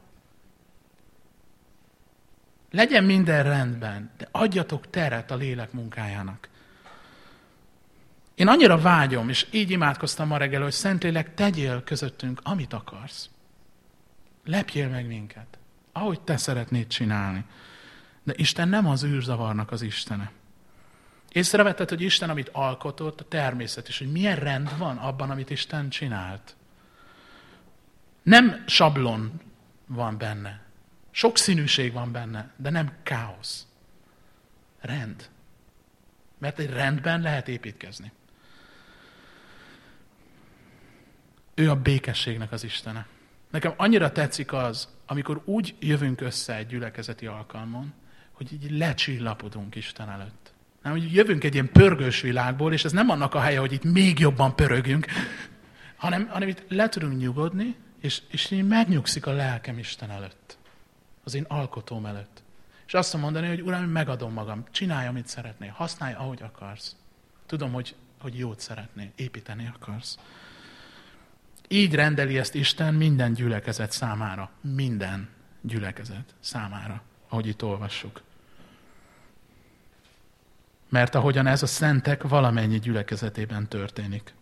Legyen minden rendben, de adjatok teret a lélek munkájának. Én annyira vágyom, és így imádkoztam ma reggel, hogy Szentlélek, tegyél közöttünk, amit akarsz. Lepjél meg minket, ahogy te szeretnéd csinálni. De Isten nem az űrzavarnak az Istene. Észrevetted, hogy Isten, amit alkotott, a természet, és hogy milyen rend van abban, amit Isten csinált. Nem sablon van benne. Sok színűség van benne, de nem káosz. Rend. Mert egy rendben lehet építkezni. Ő a békességnek az Istene. Nekem annyira tetszik az, amikor úgy jövünk össze egy gyülekezeti alkalmon, hogy így lecsillapodunk Isten előtt. Nem, hogy jövünk egy ilyen pörgős világból, és ez nem annak a helye, hogy itt még jobban pörögünk, hanem itt le tudunk nyugodni, és így megnyugszik a lelkem Isten előtt. Az én alkotóm előtt. És azt mondani, hogy Uram, megadom magam, csinálj, amit szeretnél, használj, ahogy akarsz. Tudom, hogy jót szeretnél, építeni akarsz. Így rendeli ezt Isten minden gyülekezet számára. Minden gyülekezet számára, ahogy itt olvassuk. Mert ahogyan ez a szentek valamennyi gyülekezetében történik.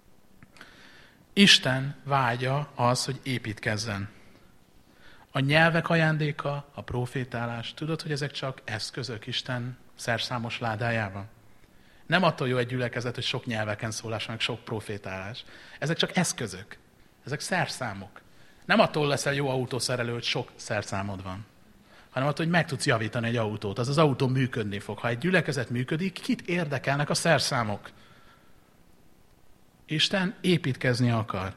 Isten vágya az, hogy építkezzen. A nyelvek ajándéka, a profétálás, tudod, hogy ezek csak eszközök Isten szerszámos ládájában? Nem attól jó egy gyülekezet, hogy sok nyelveken szólás, meg sok profétálás. Ezek csak eszközök. Ezek szerszámok. Nem attól leszel jó autószerelő, hogy sok szerszámod van, hanem attól, hogy meg tudsz javítani egy autót. Az autó működni fog. Ha egy gyülekezet működik, kit érdekelnek a szerszámok? Isten építkezni akar.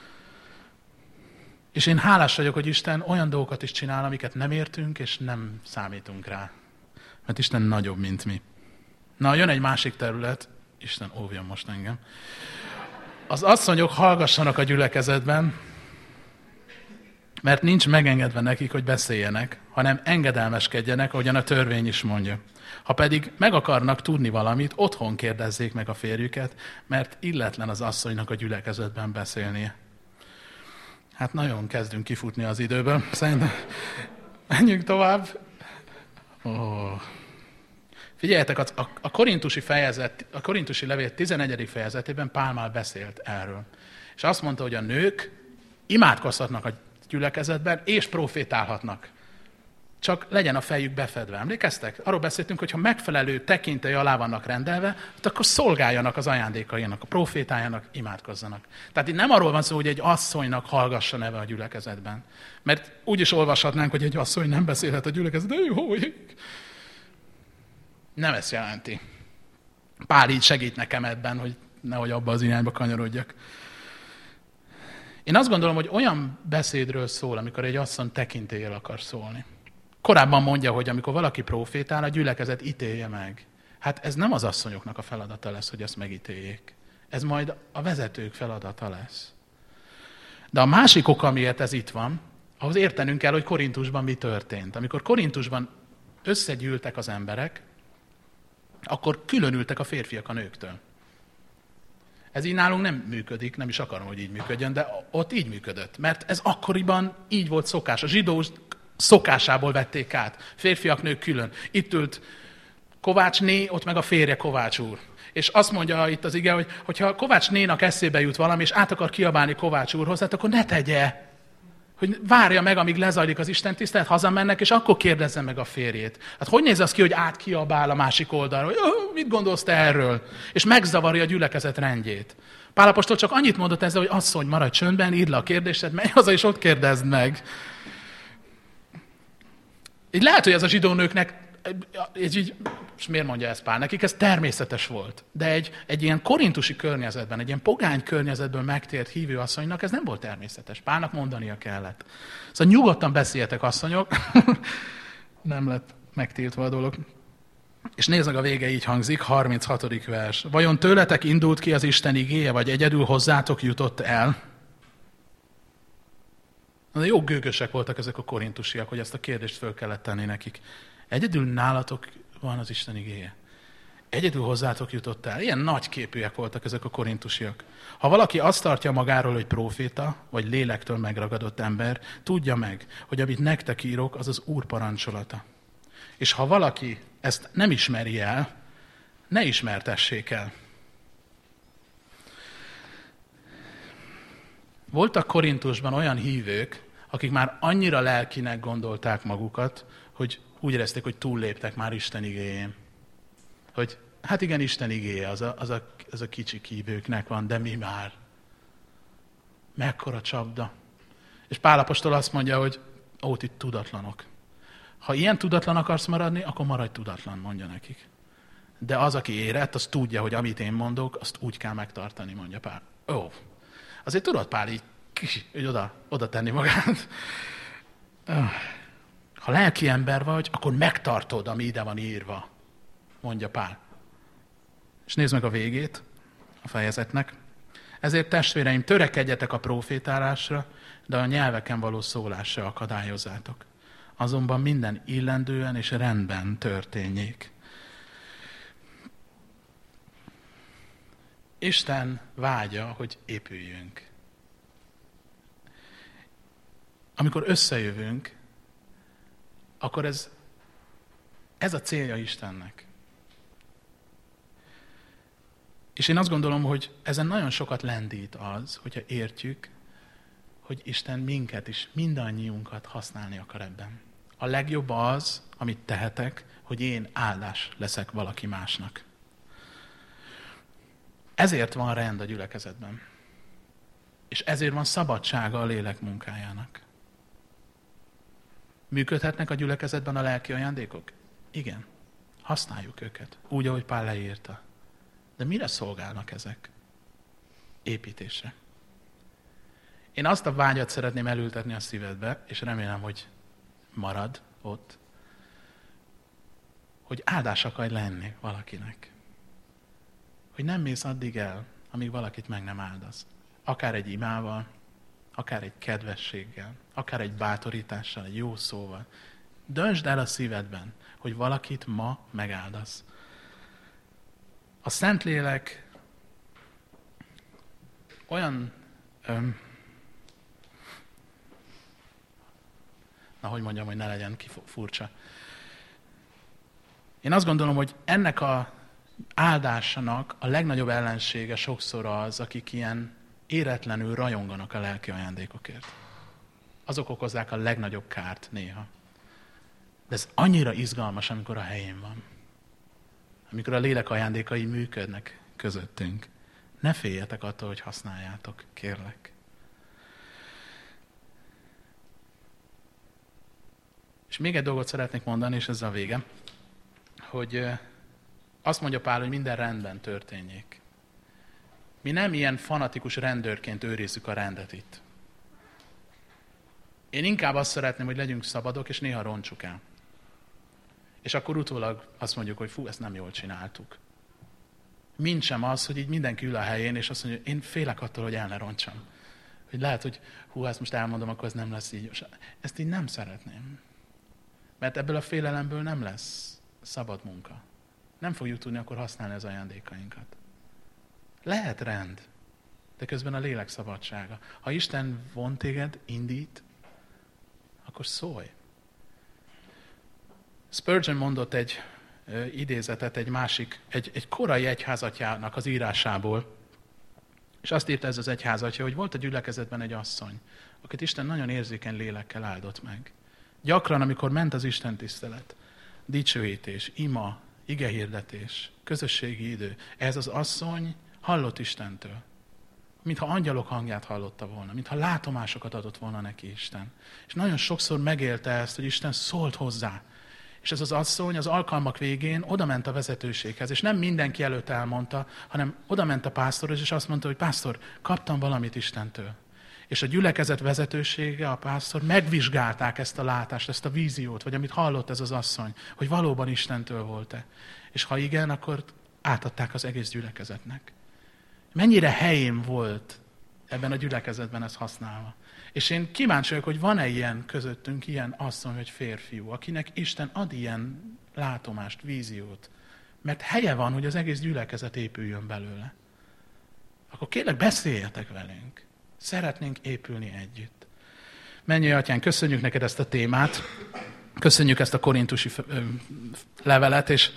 És én hálás vagyok, hogy Isten olyan dolgokat is csinál, amiket nem értünk, és nem számítunk rá. Mert Isten nagyobb, mint mi. Na, jön egy másik terület. Isten óvjon most engem. Az asszonyok hallgassanak a gyülekezetben. Mert nincs megengedve nekik, hogy beszéljenek, hanem engedelmeskedjenek, ahogyan a törvény is mondja. Ha pedig meg akarnak tudni valamit, otthon kérdezzék meg a férjüket, mert illetlen az asszonynak a gyülekezetben beszélnie. Hát nagyon kezdünk kifutni az időből. Szerintem menjünk tovább. Figyeljetek, a korintusi levél 11. fejezetében Pál már beszélt erről. És azt mondta, hogy a nők imádkozhatnak a gyülekezetben, és profétálhatnak. Csak legyen a fejük befedve. Emlékeztek? Arról beszéltünk, hogy ha megfelelő tekintély alá vannak rendelve, akkor szolgáljanak az ajándékainak, a profétájának, imádkozzanak. Tehát itt nem arról van szó, hogy egy asszonynak hallgassa neve a gyülekezetben. Mert úgy is olvashatnánk, hogy egy asszony nem beszélhet a gyülekezetben. Nem ezt jelenti. Pál így segít nekem ebben, hogy nehogy abba az irányba kanyarodjak. Én azt gondolom, hogy olyan beszédről szól, amikor egy asszony tekintéllyel akar szólni. Korábban mondja, hogy amikor valaki profétál, a gyülekezet ítélje meg. Hát ez nem az asszonyoknak a feladata lesz, hogy ezt megítéljék. Ez majd a vezetők feladata lesz. De a másik ok, amiért ez itt van, ahhoz értenünk kell, hogy Korintusban mi történt. Amikor Korintusban összegyűltek az emberek, akkor különültek a férfiak a nőktől. Ez így nálunk nem működik, nem is akarom, hogy így működjön, de ott így működött. Mert ez akkoriban így volt szokás. A zsidó szokásából vették át. Férfiak, nők külön. Itt ült Kovács né, ott meg a férje Kovács úr. És azt mondja itt az ige, hogy ha Kovács nénak eszébe jut valami, és át akar kiabálni Kovács úrhoz, hát akkor ne tegye. Hogy várja meg, amíg lezajlik az Isten tisztelet, hazamennek, és akkor kérdezze meg a férjét. Hát hogy néz az ki, hogy átkiabál a másik oldalra, hogy mit gondolsz te erről? És megzavarja a gyülekezet rendjét. Pál apostol csak annyit mondott ezzel, hogy asszony, maradj csöndben, írd le a kérdésed, menj haza, és ott kérdezd meg. Így lehet, hogy ez a zsidó nőknek, és miért mondja ezt Pál? Nekik ez természetes volt. De egy ilyen korintusi környezetben, egy ilyen pogány környezetből megtért hívő asszonynak ez nem volt természetes. Pálnak mondania kellett. Szóval nyugodtan beszéljetek, asszonyok. Nem lett megtiltva a dolog. És nézd meg, a vége így hangzik, 36. vers. Vajon tőletek indult ki az Isten igéje, vagy egyedül hozzátok jutott el? De jó gőgösek voltak ezek a korintusiak, hogy ezt a kérdést föl kellett tenni nekik. Egyedül nálatok van az Isten igéje. Egyedül hozzátok jutott el. Ilyen nagyképűek voltak ezek a korintusiak. Ha valaki azt tartja magáról, hogy próféta, vagy lélektől megragadott ember, tudja meg, hogy amit nektek írok, az az Úr parancsolata. És ha valaki ezt nem ismeri el, ne ismertessék el. Voltak Korintusban olyan hívők, akik már annyira lelkinek gondolták magukat, hogy úgy érezték, hogy túlléptek már Isten igéjén. Hogy hát igen, Isten igéje, az a kicsi hívőknek van, de mi már? Mekkora csapda. És Pál apostol azt mondja, hogy itt tudatlanok. Ha ilyen tudatlan akarsz maradni, akkor maradj tudatlan, mondja nekik. De az, aki érett, az tudja, hogy amit én mondok, azt úgy kell megtartani, mondja Pál. Azért tudod, Pál, így oda tenni magát. Ha lelki ember vagy, akkor megtartod, ami ide van írva, mondja Pál. És nézd meg a végét a fejezetnek. Ezért testvéreim, törekedjetek a profétálásra, de a nyelveken való szólásra akadályozzátok. Azonban minden illendően és rendben történjék. Isten vágya, hogy épüljünk. Amikor összejövünk, akkor ez a célja Istennek. És én azt gondolom, hogy ezen nagyon sokat lendít az, hogyha értjük, hogy Isten minket is, mindannyiunkat használni akar ebben. A legjobb az, amit tehetek, hogy én áldás leszek valaki másnak. Ezért van rend a gyülekezetben. És ezért van szabadsága a lélek munkájának. Működhetnek a gyülekezetben a lelki ajándékok? Igen. Használjuk őket. Úgy, ahogy Pál leírta. De mire szolgálnak ezek? Építésre. Én azt a vágyat szeretném elültetni a szívedbe, és remélem, hogy marad ott, hogy áldás akarj lenni valakinek. Hogy nem mész addig el, amíg valakit meg nem áldasz. Akár egy imával, akár egy kedvességgel, akár egy bátorítással, egy jó szóval. Döntsd el a szívedben, hogy valakit ma megáldasz. A Szentlélek olyan, hogy mondjam, hogy ne legyen furcsa. Én azt gondolom, hogy ennek a áldásának a legnagyobb ellensége sokszor az, akik ilyen éretlenül rajonganak a lelki ajándékokért. Azok okozzák a legnagyobb kárt néha. De ez annyira izgalmas, amikor a helyén van. Amikor a lélek ajándékai működnek közöttünk. Ne féljetek attól, hogy használjátok, kérlek. És még egy dolgot szeretnék mondani, és ez a vége, hogy azt mondja Pál, hogy minden rendben történjék. Mi nem ilyen fanatikus rendőrként őrizzük a rendet itt. Én inkább azt szeretném, hogy legyünk szabadok, és néha roncsuk el. És akkor utólag azt mondjuk, hogy fú, ezt nem jól csináltuk. Mind sem az, hogy így mindenki ül a helyén, és azt mondja, én félek attól, hogy el ne roncsam. Hogy lehet, hogy ezt most elmondom, akkor ez nem lesz így. Ezt így nem szeretném. Mert ebből a félelemből nem lesz szabad munka. Nem fogjuk tudni akkor használni az ajándékainkat. Lehet rend, de közben a lélek szabadsága. Ha Isten von téged, indít, akkor szólj. Spurgeon mondott egy idézetet egy korai egyházatjának az írásából, és azt írta ez az egyházatja, hogy volt a gyülekezetben egy asszony, akit Isten nagyon érzékeny lélekkel áldott meg. Gyakran, amikor ment az Isten tisztelet, dicsőítés, ima, igehirdetés, közösségi idő, ez az asszony hallott Istentől. Mintha angyalok hangját hallotta volna, mintha látomásokat adott volna neki Isten. És nagyon sokszor megélte ezt, hogy Isten szólt hozzá. És ez az asszony az alkalmak végén odament a vezetőséghez, és nem mindenki előtt elmondta, hanem odament a pásztorhoz, és azt mondta, hogy pásztor, kaptam valamit Istentől. És a gyülekezet vezetősége, a pásztor megvizsgálták ezt a látást, ezt a víziót, vagy amit hallott ez az asszony, hogy valóban Istentől volt-e. És ha igen, akkor átadták az egész gyülekezetnek. Mennyire helyén volt ebben a gyülekezetben ez használva. És én kíváncsi vagyok, hogy van-e ilyen közöttünk, ilyen asszony vagy férfiú, akinek Isten ad ilyen látomást, víziót. Mert helye van, hogy az egész gyülekezet épüljön belőle. Akkor kérlek, beszéljetek velünk. Szeretnénk épülni együtt. Mennyei Atyánk, köszönjük neked ezt a témát, köszönjük ezt a korintusi levelet, és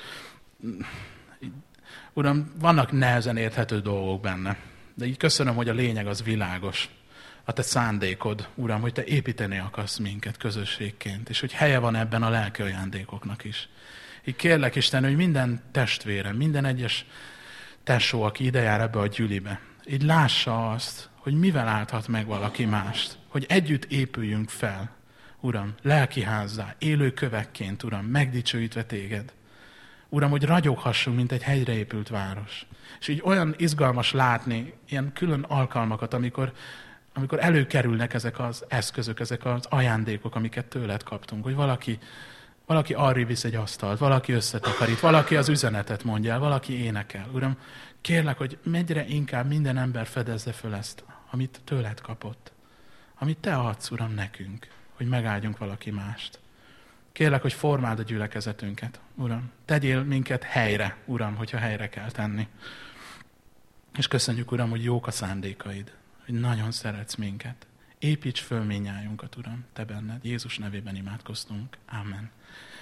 Uram, vannak nehezen érthető dolgok benne, de így köszönöm, hogy a lényeg az világos. A te szándékod, Uram, hogy te építeni akarsz minket közösségként, és hogy helye van ebben a lelki ajándékoknak is. Így kérlek, Isten, hogy minden testvérem, minden egyes tesó, aki ide jár ebbe a gyülibe, így lássa azt, hogy mivel állhat meg valaki mást, hogy együtt épüljünk fel, Uram, lelkiházzá, élő kövekként, Uram, megdicsőítve téged. Uram, hogy ragyoghassunk, mint egy hegyre épült város. És így olyan izgalmas látni ilyen külön alkalmakat, amikor előkerülnek ezek az eszközök, ezek az ajándékok, amiket tőled kaptunk, hogy valaki arrébb visz egy asztalt, valaki összetakarít, valaki az üzenetet mondja el, valaki énekel. Uram, kérlek, hogy mennyire inkább minden ember fedezze föl ezt, amit tőled kapott. Amit te adsz, Uram, nekünk, hogy megáldjunk valaki mást. Kérlek, hogy formáld a gyülekezetünket, Uram. Tegyél minket helyre, Uram, hogyha helyre kell tenni. És köszönjük, Uram, hogy jók a szándékaid, hogy nagyon szeretsz minket. Építs föl minnyájunkat, Uram, te benned. Jézus nevében imádkoztunk. Amen.